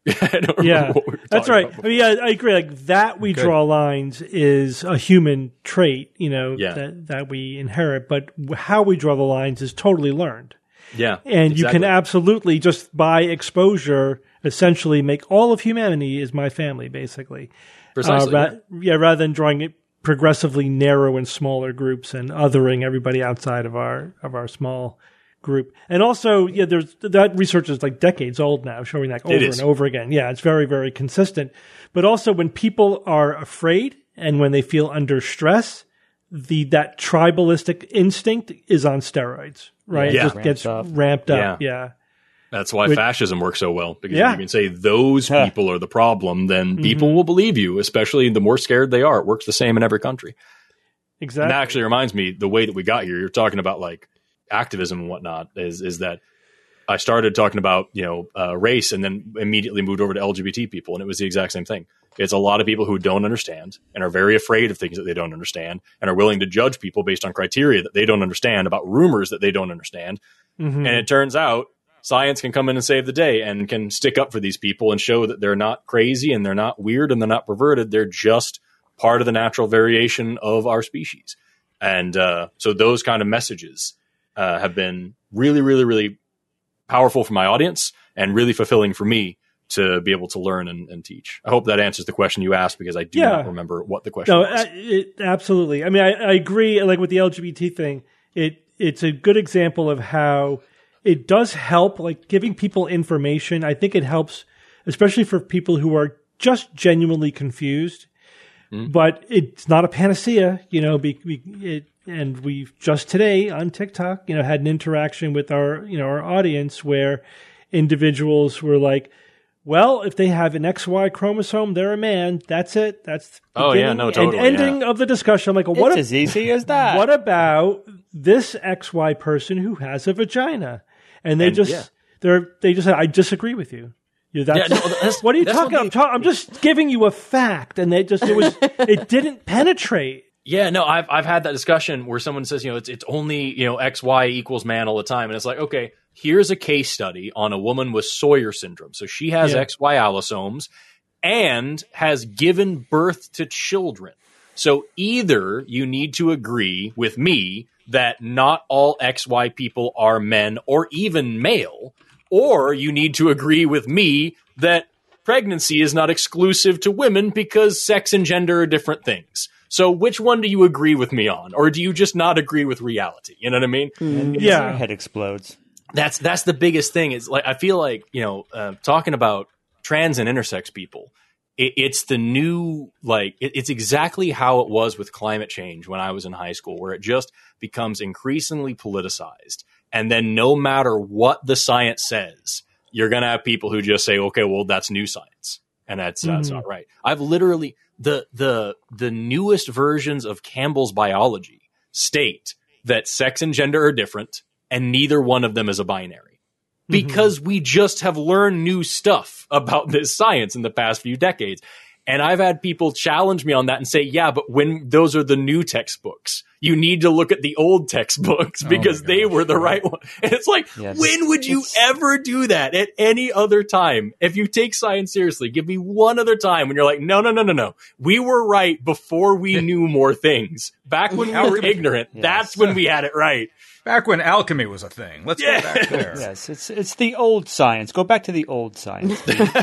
I don't Yeah, what we were that's talking right. about I before. mean, yeah, I agree. Like that, we Good. draw lines is a human trait, you know, Yeah. that that we inherit. But how we draw the lines is totally learned, Yeah. and you can exactly. absolutely just by exposure, essentially make all of humanity is my family, basically. Precisely, Uh, ra- yeah, rather than drawing it progressively narrow and smaller groups and othering everybody outside of our of our small group. And also, yeah, there's that research is like decades old now, showing that over It is. and over again. Yeah, it's very, very consistent. But also, when people are afraid and when they feel under stress, the that tribalistic instinct is on steroids, right? Yeah. It just Ramped gets up. ramped up. Yeah. Yeah. That's why Which- fascism works so well, because Yeah. if you can say those Huh. people are the problem, then people will believe you, especially the more scared they are. It works the same in every country. Exactly. And that actually reminds me, the way that we got here, you're talking about like activism and whatnot, is is that I started talking about, you know, uh, race and then immediately moved over to L G B T people. And it was the exact same thing. It's a lot of people who don't understand and are very afraid of things that they don't understand and are willing to judge people based on criteria that they don't understand, about rumors that they don't understand. Mhm. And it turns out science can come in and save the day and can stick up for these people and show that they're not crazy and they're not weird and they're not perverted. They're just part of the natural variation of our species. And uh, so those kind of messages uh, have been really, really, really powerful for my audience and really fulfilling for me to be able to learn and, and teach. I hope that answers the question you asked, because I do Yeah. not remember what the question No, was. uh, it, absolutely. I mean, I, I agree. Like with the L G B T thing, it it's a good example of how it does help. Like giving people information, I think it helps, especially for people who are just genuinely confused. Mm-hmm. But it's not a panacea, you know. Be, be, it, and we've just today on TikTok, you know, had an interaction with our, you know, our audience where individuals were like, well, if they have an X Y chromosome, they're a man. That's it. That's the Oh, yeah, beginning no, totally, and ending of the discussion. I'm like, what? It's ab- as easy as that. what about this X Y person who has a vagina? And they And, just yeah. they're they just said, I disagree with you. You that's, Yeah, no, that's- what are you that's talking? what I'm, they- ta- I'm just giving you a fact, and they just it was it didn't penetrate. Yeah, no, I've I've had that discussion where someone says, you know, it's it's only, you know, X, Y equals man all the time. And it's like, okay, here's a case study on a woman with Sawyer syndrome. So she has Yeah. X Y allosomes and has given birth to children. So either you need to agree with me that not all X Y people are men or even male, or you need to agree with me that pregnancy is not exclusive to women because sex and gender are different things. So which one do you agree with me on? Or do you just not agree with reality? You know what I mean? And Yeah. your head explodes. That's that's the biggest thing. Is like I feel like, you know, uh, talking about trans and intersex people, it, it's the new, like it, it's exactly how it was with climate change when I was in high school, where it just becomes increasingly politicized. And then no matter what the science says, you're going to have people who just say, okay, well, that's new science. And that's, that's Mhm. not right. I've literally, the, the, the newest versions of Campbell's biology state that sex and gender are different and neither one of them is a binary. Because we just have learned new stuff about this science in the past few decades. And I've had people challenge me on that and say, yeah, but when those are the new textbooks, You need to look at the old textbooks because oh they were the right one. And it's like, yes. when would you ever do that at any other time? If you take science seriously, give me one other time when you're like, no, no, no, no, no. We were right before we knew more things. Back when we were ignorant, yes. that's when we had it right. Back when alchemy was a thing. Let's yeah. go back there. Yes, it's it's the old science. Go back to the old science.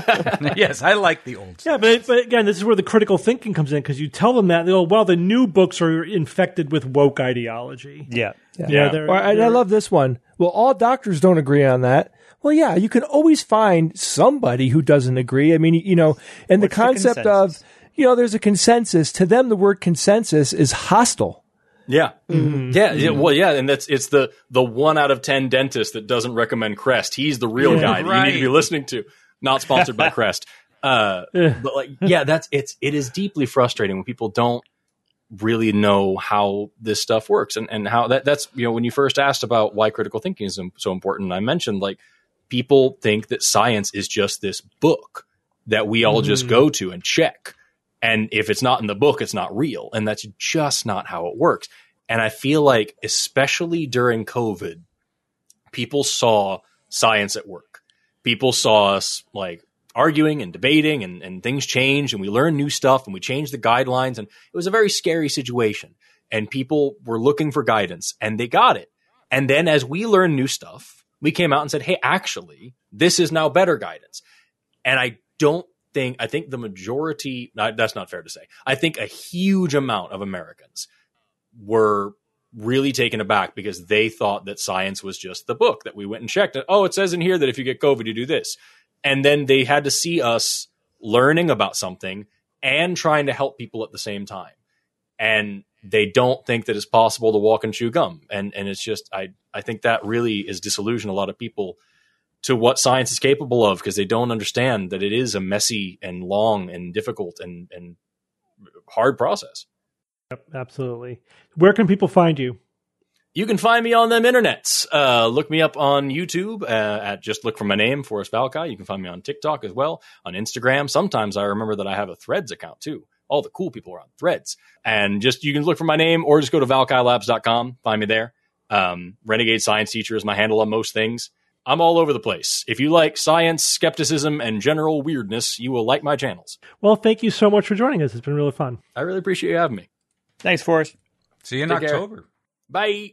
Yes, I like the old science. Yeah, but, but again, this is where the critical thinking comes in, because you tell them that, they go, well, the new books are infected with woke ideology. Yeah. Yeah. yeah they're, or, and they're, I love this one. Well, all doctors don't agree on that. Well, yeah, you can always find somebody who doesn't agree. I mean, you know, and the concept the of, you know, there's a consensus. To them, the word consensus is hostile. Yeah. Mm-hmm. yeah. Yeah. Well, yeah. And that's, it's the, the one out of ten dentist that doesn't recommend Crest. He's the real yeah, guy that right. you need to be listening to. Not sponsored by Crest. Uh, yeah. But like, yeah, that's, it's, it is deeply frustrating when people don't really know how this stuff works and, and how that, that's, you know, when you first asked about why critical thinking is so important, I mentioned like people think that science is just this book that we all mm. just go to and check. And if it's not in the book, it's not real. And that's just not how it works. And I feel like, especially during COVID, people saw science at work. People saw us like arguing and debating and, and things changed and we learned new stuff and we changed the guidelines. And it was a very scary situation. And people were looking for guidance and they got it. And then as we learned new stuff, we came out and said, hey, actually, this is now better guidance. And I don't Thing, I think the majority, not, that's not fair to say. I think a huge amount of Americans were really taken aback because they thought that science was just the book that we went and checked. Oh, it says in here that if you get COVID, you do this. And then they had to see us learning about something and trying to help people at the same time. And they don't think that it's possible to walk and chew gum. And and it's just, I, I think that really is disillusioned a lot of people to what science is capable of, because they don't understand that it is a messy and long and difficult and, and hard process. Yep, absolutely. Where can people find you? You can find me on them internets. Uh, look me up on YouTube uh, at just look for my name, Forrest Valkai. You can find me on TikTok as well, on Instagram. Sometimes I remember that I have a Threads account too. All the cool people are on Threads. And just you can look for my name or just go to valkai labs dot com. Find me there. Um, Renegade Science Teacher is my handle on most things. I'm all over the place. If you like science, skepticism, and general weirdness, you will like my channels. Well, thank you so much for joining us. It's been really fun. I really appreciate you having me. Thanks, Forrest. See you in Take October. Care. Bye.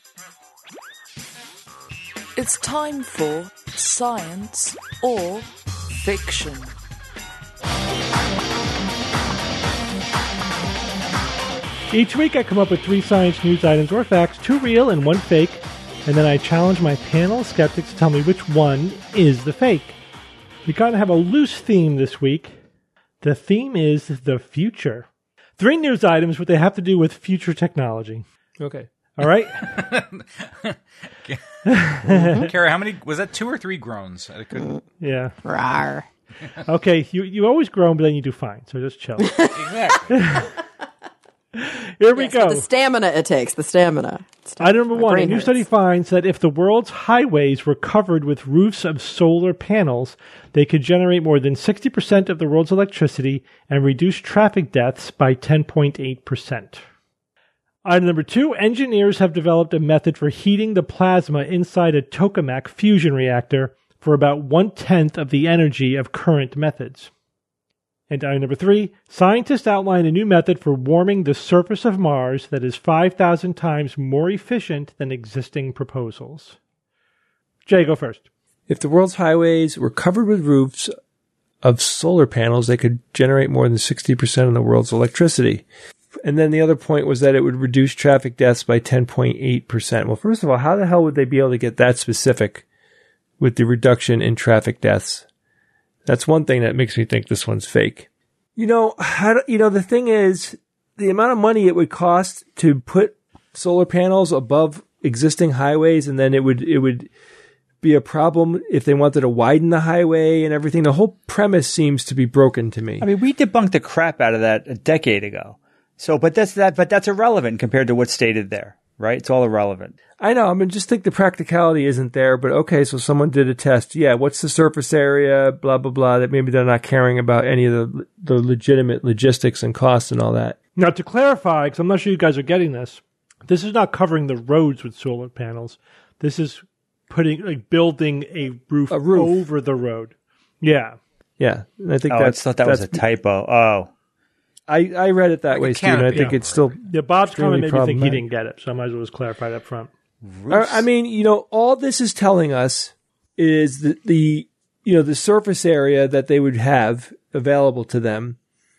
It's time for Science or Fiction. Each week I come up with three science news items or facts, two real and one fake, and then I challenge my panel of skeptics to tell me which one is the fake. We kind of have a loose theme this week. The theme is the future. Three news items, but they have to do with future technology. Okay. All right? Kara, how many, was that two or three groans? I couldn't. Yeah. Rawr. Okay, you, you always groan, but then you do fine, so just chill. Exactly. Here we yes, go. The stamina it takes, the stamina. Item number My one, a brain new hurts. study finds that if the world's highways were covered with roofs of solar panels, they could generate more than sixty percent of the world's electricity and reduce traffic deaths by ten point eight percent. Item number two, engineers have developed a method for heating the plasma inside a tokamak fusion reactor for about one-tenth of the energy of current methods. And item number three, scientists outline a new method for warming the surface of Mars that is five thousand times more efficient than existing proposals. Jay, go first. If the world's highways were covered with roofs of solar panels, they could generate more than sixty percent of the world's electricity. And then the other point was that it would reduce traffic deaths by ten point eight percent. Well, first of all, how the hell would they be able to get that specific with the reduction in traffic deaths? That's one thing that makes me think this one's fake. You know, how do, you know, the thing is, the amount of money it would cost to put solar panels above existing highways, and then it would, it would be a problem if they wanted to widen the highway and everything. The whole premise seems to be broken to me. I mean, we debunked the crap out of that a decade ago. So, but that's that, but that's irrelevant compared to what's stated there, right? It's all irrelevant. I know. I mean, just think the practicality isn't there, but okay, so someone did a test. Yeah, what's the surface area, blah, blah, blah, that maybe they're not caring about any of the the legitimate logistics and costs and all that. Now, to clarify, because I'm not sure you guys are getting this, This is not covering the roads with solar panels. This is putting like building a roof, A roof. over the road. Yeah. Yeah, and I think Oh, I that's thought that was a that's- typo. Oh, I, I read it that Like way, a Steve. And I canopy. think it's still. Yeah, Bob's comment Extremely made me think he problematic. didn't get it, so I might as well just clarify that front. I I mean, you know, all this is telling us is that the you know the surface area that they would have available to them,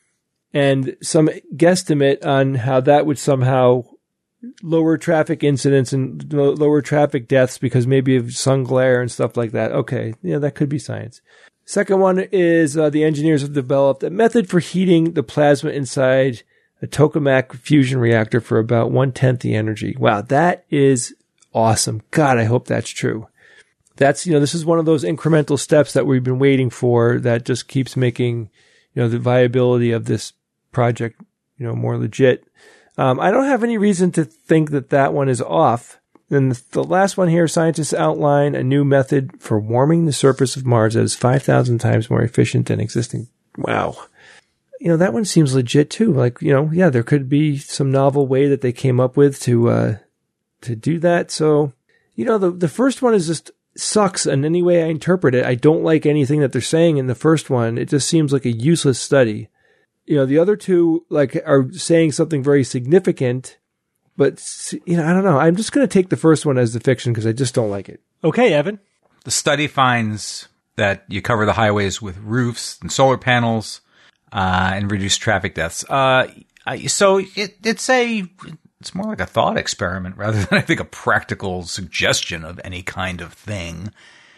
and some guesstimate on how that would somehow lower traffic incidents and lo- lower traffic deaths because maybe of sun glare and stuff like that. Okay, yeah, that could be science. Second one is uh, the engineers have developed a method for heating the plasma inside a tokamak fusion reactor for about one-tenth the energy. Wow, that is awesome. God, I hope that's true. That's, you know, this is one of those incremental steps that we've been waiting for that just keeps making, you know, the viability of this project, you know, more legit. Um, I don't have any reason to think that that one is off. Then the, the last one here, scientists outline a new method for warming the surface of Mars that is five thousand times more efficient than existing. Wow. You know, that one seems legit too. Like, you know, yeah, there could be some novel way that they came up with to, uh, to do that. So, you know, the, the first one is just sucks in any way I interpret it. I don't like anything that they're saying in the first one. It just seems like a useless study. You know, the other two, like, are saying something very significant. But, you know, I don't know. I'm just going to take the first one as the fiction because I just don't like it. Okay, Evan. The study finds that you cover the highways with roofs and solar panels uh, and reduce traffic deaths. Uh, so it, it's a it's more like a thought experiment rather than, I think, a practical suggestion of any kind of thing.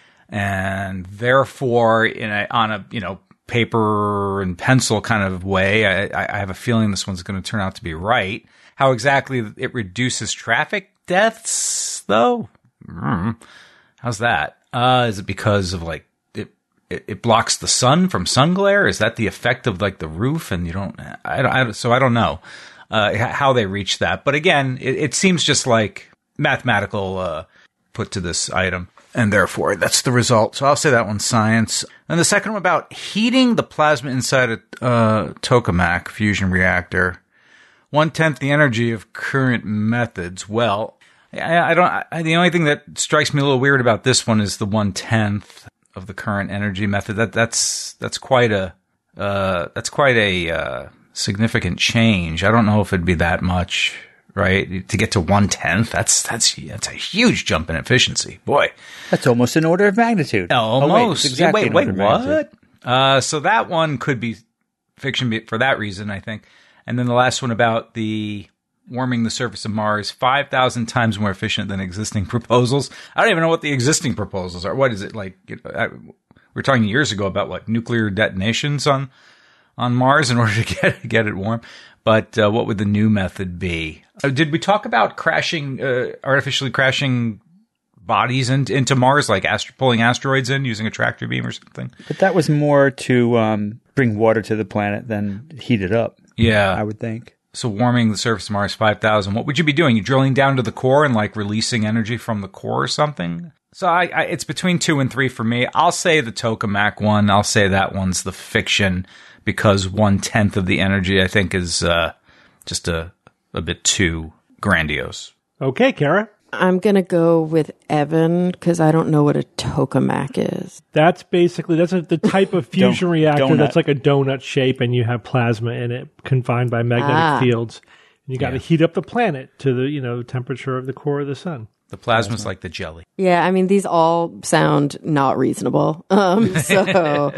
And therefore, in a, on a you know paper and pencil kind of way, I, I have a feeling this one's going to turn out to be right. How exactly it reduces traffic deaths, though? Mm. How's that? Uh, is it because of like it, it? It blocks the sun from sun glare. Is that the effect of like the roof? And you don't. I don't. I, so I don't know uh, how they reach that. But again, it, it seems just like mathematical uh, put to this item, and therefore that's the result. So I'll say that one's science. And the second one about heating the plasma inside a uh, tokamak fusion reactor. One-tenth the energy of current methods. Well, I, I don't. I, the only thing that strikes me a little weird about this one is the one-tenth of the current energy method. That that's that's quite a uh, that's quite a uh, significant change. I don't know if it'd be that much, right? To get to one-tenth, that's that's that's a huge jump in efficiency. Boy, that's almost an order of magnitude. Almost. Oh, wait, exactly wait, wait, what? Uh, so that one could be fiction for that reason, I think. And then the last one about the warming the surface of Mars, five thousand times more efficient than existing proposals. I don't even know what the existing proposals are. What is it like? You know, I, we were talking years ago about like nuclear detonations on on Mars in order to get get it warm. But uh, what would the new method be? Uh, did we talk about crashing, uh, artificially crashing bodies in, into Mars, like astro- pulling asteroids in using a tractor beam or something? But that was more to um, bring water to the planet than heat it up. Yeah. I would think. So warming the surface of Mars five thousand, what would you be doing? You drilling down to the core and like releasing energy from the core or something? So I, I, it's between two and three for me. I'll say the tokamak one. I'll say that one's the fiction because one-tenth of the energy, I think, is uh, just a, a bit too grandiose. Okay, Kara. I'm going to go with Evan because I don't know what a tokamak is. That's basically, that's a, the type of fusion reactor donut. that's like a donut shape and you have plasma in it confined by magnetic Ah. fields. And you got to Yeah. heat up the planet to the, you know, temperature of the core of the sun. The plasma's like the jelly. Yeah, I mean, these all sound not reasonable. Um, so,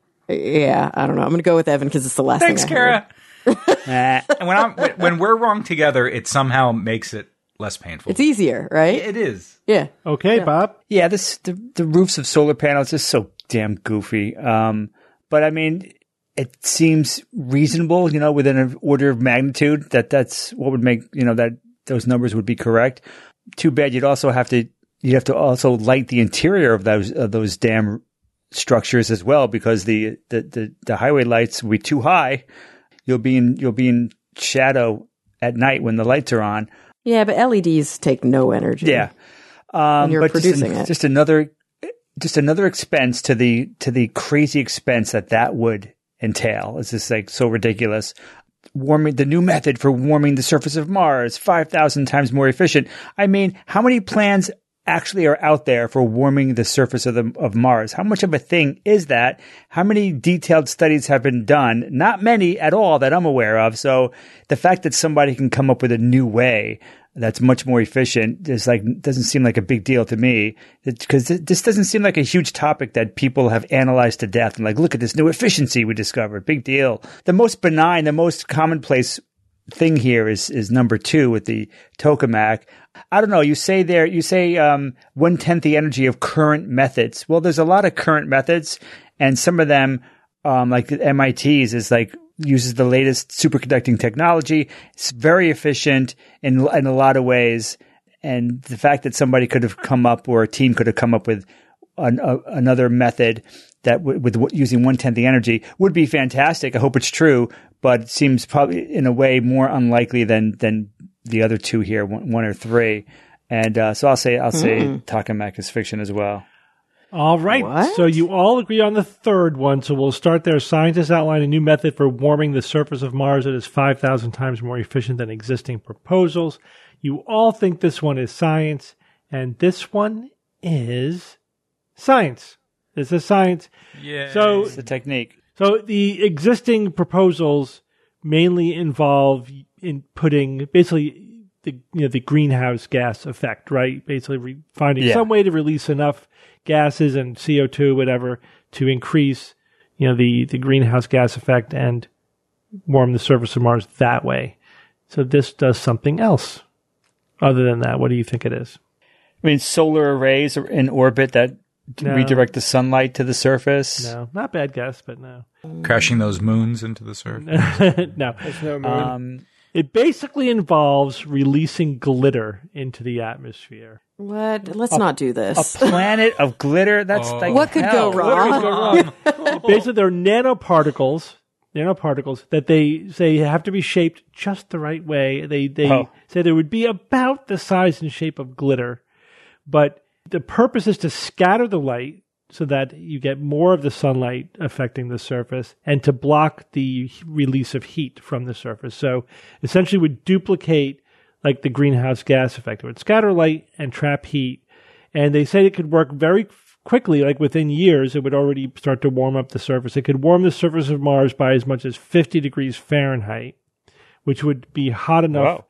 yeah, I don't know. I'm going to go with Evan because it's the last Thanks, thing I heard. Kara. And when I'm when we're wrong together, it somehow makes it less painful. It's easier, right? It is. Yeah. Okay, Bob. Yeah, this the, the roofs of solar panels is so damn goofy. Um, but I mean, it seems reasonable, you know, within an order of magnitude that that's what would make, you know, that those numbers would be correct. Too bad you'd also have to you'd have to also light the interior of those of those damn structures as well because the the the, the highway lights will be too high. You'll be in you'll be in shadow at night when the lights are on. Yeah, but L E Ds take no energy. Yeah. Um, when you're but producing just, an- it. just another, just another expense to the to the crazy expense that that would entail. It's just like so ridiculous. warming, the new method for warming the surface of Mars, five thousand times more efficient. I mean, how many plans actually are out there for warming the surface of the, of Mars? How much of a thing is that? How many detailed studies have been done? Not many at all that I'm aware of. So the fact that somebody can come up with a new way that's much more efficient is like, doesn't seem like a big deal to me, because this doesn't seem like a huge topic that people have analyzed to death and like, look at this new efficiency we discovered. Big deal. The most benign, the most commonplace thing here is, is number two with the tokamak. I don't know. You say there, you say, um, one tenth the energy of current methods. Well, there's a lot of current methods, and some of them, um, like M I T's is like, uses the latest superconducting technology. It's very efficient in in a lot of ways. And the fact that somebody could have come up, or a team could have come up with an, a, another method that w- with using one tenth the energy would be fantastic. I hope it's true, but it seems probably in a way more unlikely than than the other two here, one, one or three. And uh, so I'll say I'll mm. say tokamak is fiction as well. All right. What? So you all agree on the third one. So we'll start there. Scientists outline a new method for warming the surface of Mars that is five thousand times more efficient than existing proposals. You all think this one is science, and this one is science. This is science. Yeah. So It's the technique. So the existing proposals mainly involve in putting basically the you know the greenhouse gas effect, right? Basically re- finding Yeah. some way to release enough gases and C O two, whatever, to increase you know the the greenhouse gas effect and warm the surface of Mars that way. So this does something else. Other than that, what do you think it is? I mean, solar arrays are in orbit that No. redirect the sunlight to the surface. No, not bad guess, but no. Crashing those moons into the surface. No. There's no moon. Um, It basically involves releasing glitter into the atmosphere. What? Let's not do a this. planet of glitter? That's Oh. like What could hell. go wrong? Basically, they're nanoparticles, nanoparticles that they say have to be shaped just the right way. They they Oh. say they would be about the size and shape of glitter, but the purpose is to scatter the light so that you get more of the sunlight affecting the surface and to block the release of heat from the surface. So essentially would duplicate like the greenhouse gas effect. It would scatter light and trap heat. And they said it could work very quickly, like within years, it would already start to warm up the surface. It could warm the surface of Mars by as much as fifty degrees Fahrenheit, which would be hot enough Wow.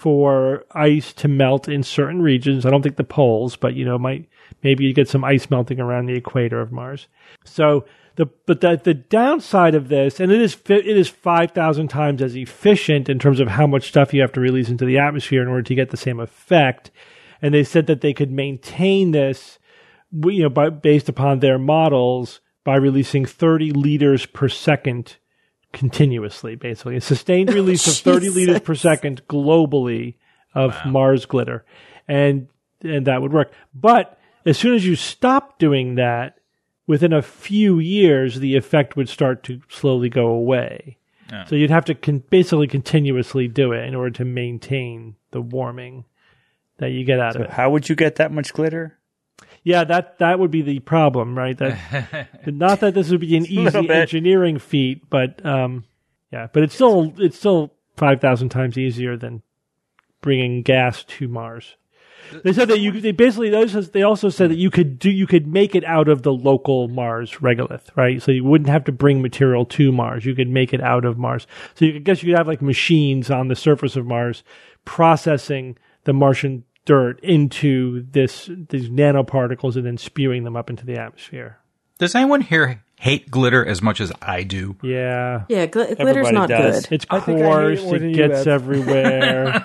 for ice to melt in certain regions. I don't think the poles, but you know, might maybe you get some ice melting around the equator of Mars. So the but the the downside of this, and it is fi- it is five thousand times as efficient in terms of how much stuff you have to release into the atmosphere in order to get the same effect. And they said that they could maintain this, you know, by, based upon their models, by releasing thirty liters per second continuously, basically. A sustained release of thirty liters per second globally of Mars glitter. And and that would work. But as soon as you stop doing that, within a few years, the effect would start to slowly go away. Yeah. So you'd have to con- basically continuously do it in order to maintain the warming that you get out So of it. how would you get that much glitter? Yeah, that that would be the problem, right? That not that this would be an little easy bit. engineering feat, but um, yeah, but it's still it's still five thousand times easier than bringing gas to Mars. They said that you they basically those they also said that you could do you could make it out of the local Mars regolith, right? So you wouldn't have to bring material to Mars. You could make it out of Mars. So you could, I guess you could have like machines on the surface of Mars processing the Martian dirt into this these nanoparticles and then spewing them up into the atmosphere. Does anyone here hate glitter as much as I do? Yeah. Yeah, gl- glitter's Everybody not does. good. It's I think I hate it coarse, more it, than you gets have. everywhere.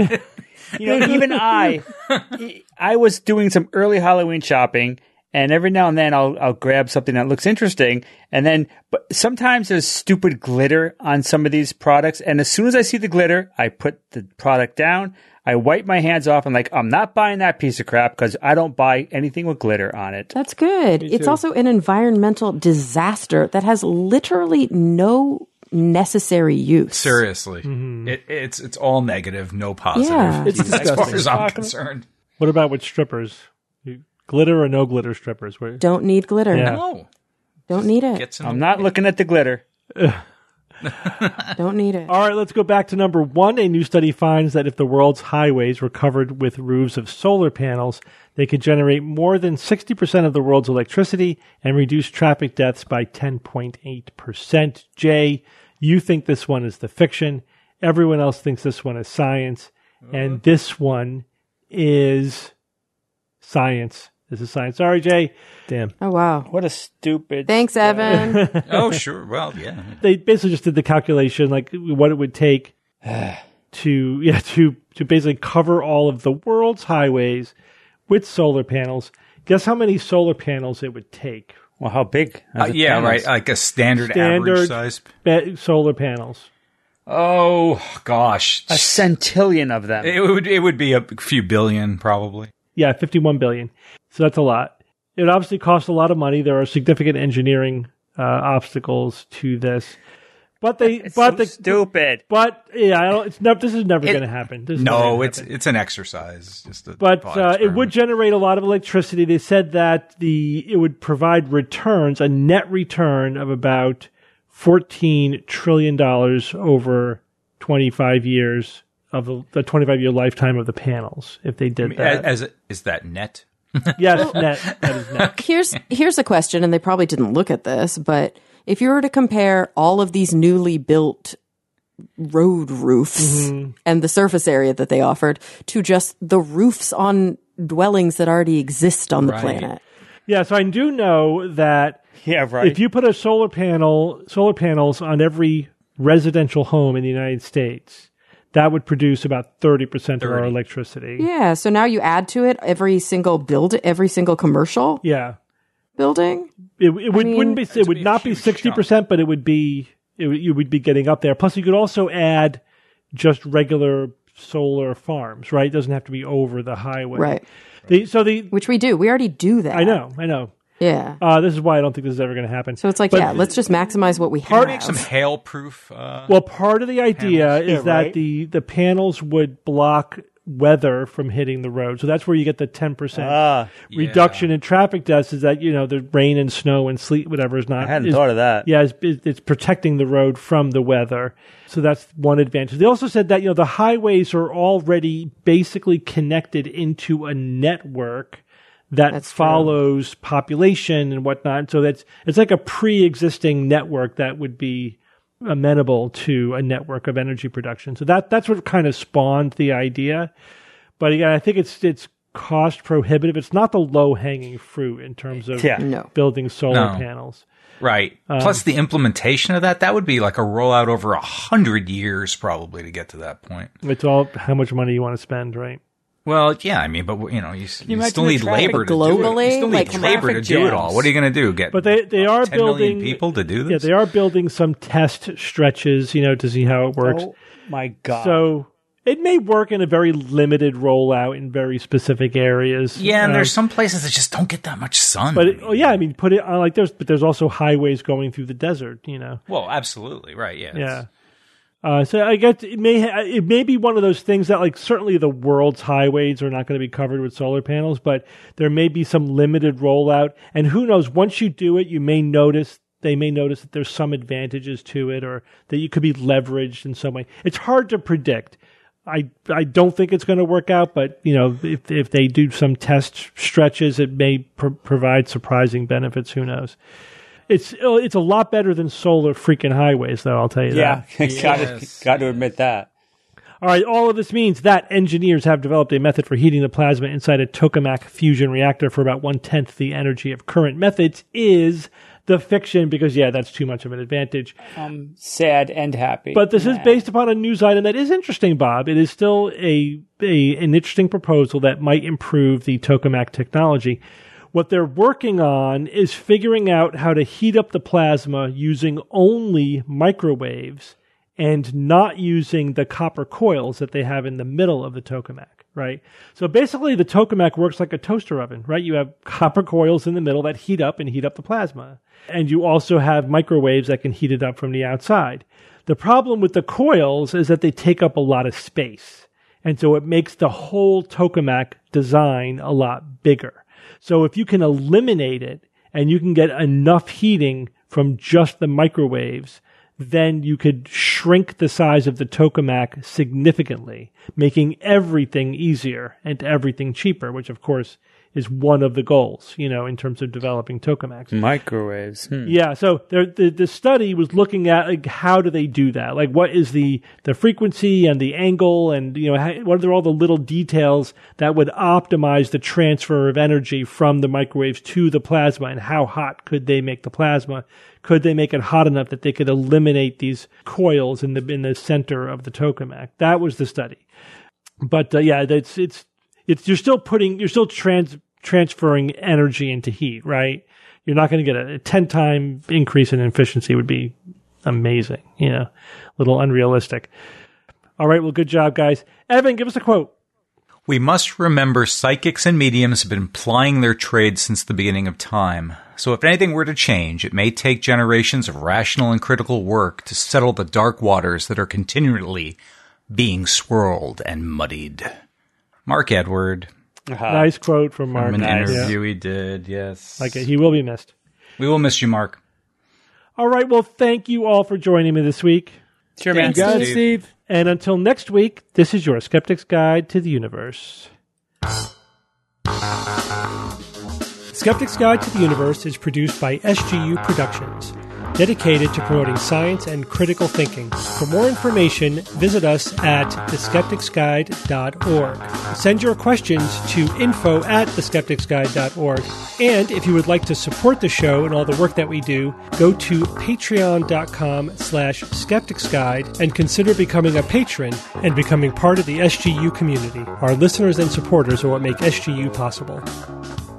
You know, even I, I was doing some early Halloween shopping, and every now and then I'll I'll grab something that looks interesting, and then but sometimes there's stupid glitter on some of these products, and as soon as I see the glitter, I put the product down, I wipe my hands off, and like I'm not buying that piece of crap because I don't buy anything with glitter on it. That's good. It's also an environmental disaster that has literally no necessary use. Seriously, it, it's it's all negative, no positive. Yeah. It's as far disgusting. as I'm concerned. What about with strippers? You- Glitter or no glitter strippers? Where, Don't need glitter. Yeah. No, Don't need it. gets in I'm the not way. looking at the glitter. Don't need it. All right, let's go back to number one. A new study finds that if the world's highways were covered with roofs of solar panels, they could generate more than sixty percent of the world's electricity and reduce traffic deaths by ten point eight percent. Jay, you think this one is the fiction. Everyone else thinks this one is science. Uh-huh. And this one is science. This is science. Sorry, Jay. Damn. Oh, wow. What a stupid. Thanks, Evan. Oh, sure. Well, yeah. They basically just did the calculation, like what it would take to, yeah, to, to basically cover all of the world's highways with solar panels. Guess how many solar panels it would take? Well, how big? Uh, yeah, panels? right. Like a standard, Standard average size. Be- solar panels. Oh, gosh. A centillion of them. It would, it would be a few billion, probably. Yeah, fifty-one billion. So that's a lot. It obviously costs a lot of money. There are significant engineering uh, obstacles to this. But they, it's but so the, stupid. But yeah, I don't, it's never. This is never It- going to happen. This is never No, gonna it's happen. it's an exercise. Just a But thought uh, it experiment. would generate a lot of electricity. They said that the it would provide returns, a net return of about fourteen trillion dollars over twenty-five years of the, the twenty-five year lifetime of the panels. If they did I mean, that, as, as is that net? yes, net. That is net. Here's here's a question, and they probably didn't look at this, but if you were to compare all of these newly built road roofs Mm-hmm. and the surface area that they offered to just the roofs on dwellings that already exist on the Right. planet. Yeah, so I do know that Yeah, right. if you put a solar panel, solar panels on every residential home in the United States, that would produce about thirty percent of our thirty. electricity. Yeah, so now you add to it every single build, every single commercial Yeah. building. It, it would, mean, wouldn't be, it That'd would be a not be huge sixty percent, but it would be, it, would- you would be getting up there. Plus you could also add just regular solar farms, right? It doesn't have to be over the highway. Right. The, so the, Which we do. We already do that. I know, I know. Yeah. Uh, this is why I don't think this is ever going to happen. So it's like, But- yeah, let's just maximize what we Part- have. Some hail-proof. Uh, Well, part of the idea Panels. is Yeah, that right. the, the panels would block weather from hitting the road. So that's where you get the ten percent Ah, reduction in traffic deaths is that, you know, the rain and snow and sleet, whatever is not. I hadn't is, thought of that. Yeah, it's, it's protecting the road from the weather. So that's one advantage. They also said that, you know, the highways are already basically connected into a network that That's true. follows population and whatnot. So that's, it's like a pre-existing network that would be amenable to a network of energy production. So that, that's what kind of spawned the idea. But again, I think it's, it's cost prohibitive. It's not the low hanging fruit in terms of Yeah. No. building solar No. panels. right. Um, Plus the implementation of that, that would be like a rollout over a hundred years probably to get to that point. It's all how much money you want to spend, right? Well, yeah, I mean, but you know, you, you, imagine still the need traffic labor to do it. globally? You still need Like labor to traffic do it all. jams. What are you going to do? Get But they, they are ten million building people to do Yeah, this? they are building some test stretches, you know, to see how it works. Oh my god. So it may work in a very limited rollout in very specific areas. Yeah, and Um, there's some places that just don't get that much sun. But it, oh yeah, I mean, put it on like there's, but there's also highways going through the desert, you know. well, absolutely, right? Yeah, Yeah. Uh, so I guess it may ha- it may be one of those things that like certainly the world's highways are not going to be covered with solar panels, but there may be some limited rollout. And who knows? Once you do it, you may notice they may notice that there's some advantages to it, or that you could be leveraged in some way. It's hard to predict. I I don't think it's going to work out, but you know if if they do some test stretches, it may pr- provide surprising benefits. Who knows? It's it's a lot better than solar freaking highways, though. I'll tell you yeah, that. got Yes. to got to admit that. All right, all of this means that engineers have developed a method for heating the plasma inside a tokamak fusion reactor for about one-tenth the energy of current methods is the fiction, because, yeah, that's too much of an advantage. I'm sad and happy. But this is Nah. based upon a news item that is interesting, Bob. It is still a, a an interesting proposal that might improve the tokamak technology. What they're working on is figuring out how to heat up the plasma using only microwaves and not using the copper coils that they have in the middle of the tokamak, right? So basically the tokamak works like a toaster oven, right? You have copper coils in the middle that heat up and heat up the plasma. And you also have microwaves that can heat it up from the outside. The problem with the coils is that they take up a lot of space. And so it makes the whole tokamak design a lot bigger. So if you can eliminate it and you can get enough heating from just the microwaves, then you could shrink the size of the tokamak significantly, making everything easier and everything cheaper, which of course is one of the goals, you know, in terms of developing tokamaks. Microwaves. Hmm. Yeah, so there, the the study was looking at like how do they do that? Like what is the the frequency and the angle, and you know how, what are all the little details that would optimize the transfer of energy from the microwaves to the plasma, and how hot could they make the plasma? Could they make it hot enough that they could eliminate these coils in the in the center of the tokamak? That was the study. But uh, yeah, it's it's it's you're still putting you're still trans transferring energy into heat, right? You're not going to get a, a ten time increase in efficiency. Would be amazing, you know, a little unrealistic. All right, well, good job, guys. Evan, give us a quote. We must remember psychics and mediums have been plying their trade since the beginning of time. So if anything were to change, it may take generations of rational and critical work to settle the dark waters that are continually being swirled and muddied. Mark Edward. Uh-huh. Nice quote from Mark. From an Nice. interview Yeah. he did, yes. Like it. He will be missed. We will miss you, Mark. All right, well, thank you all for joining me this week. Sure, man. You got it, Steve. Steve. And until next week, this is your Skeptic's Guide to the Universe. Skeptic's Guide to the Universe is produced by S G U Productions, dedicated to promoting science and critical thinking. For more information, visit us at the skeptics guide dot org. Send your questions to info at the skeptics guide dot org. And if you would like to support the show and all the work that we do, go to patreon.com slash skepticsguide and consider becoming a patron and becoming part of the S G U community. Our listeners and supporters are what make S G U possible.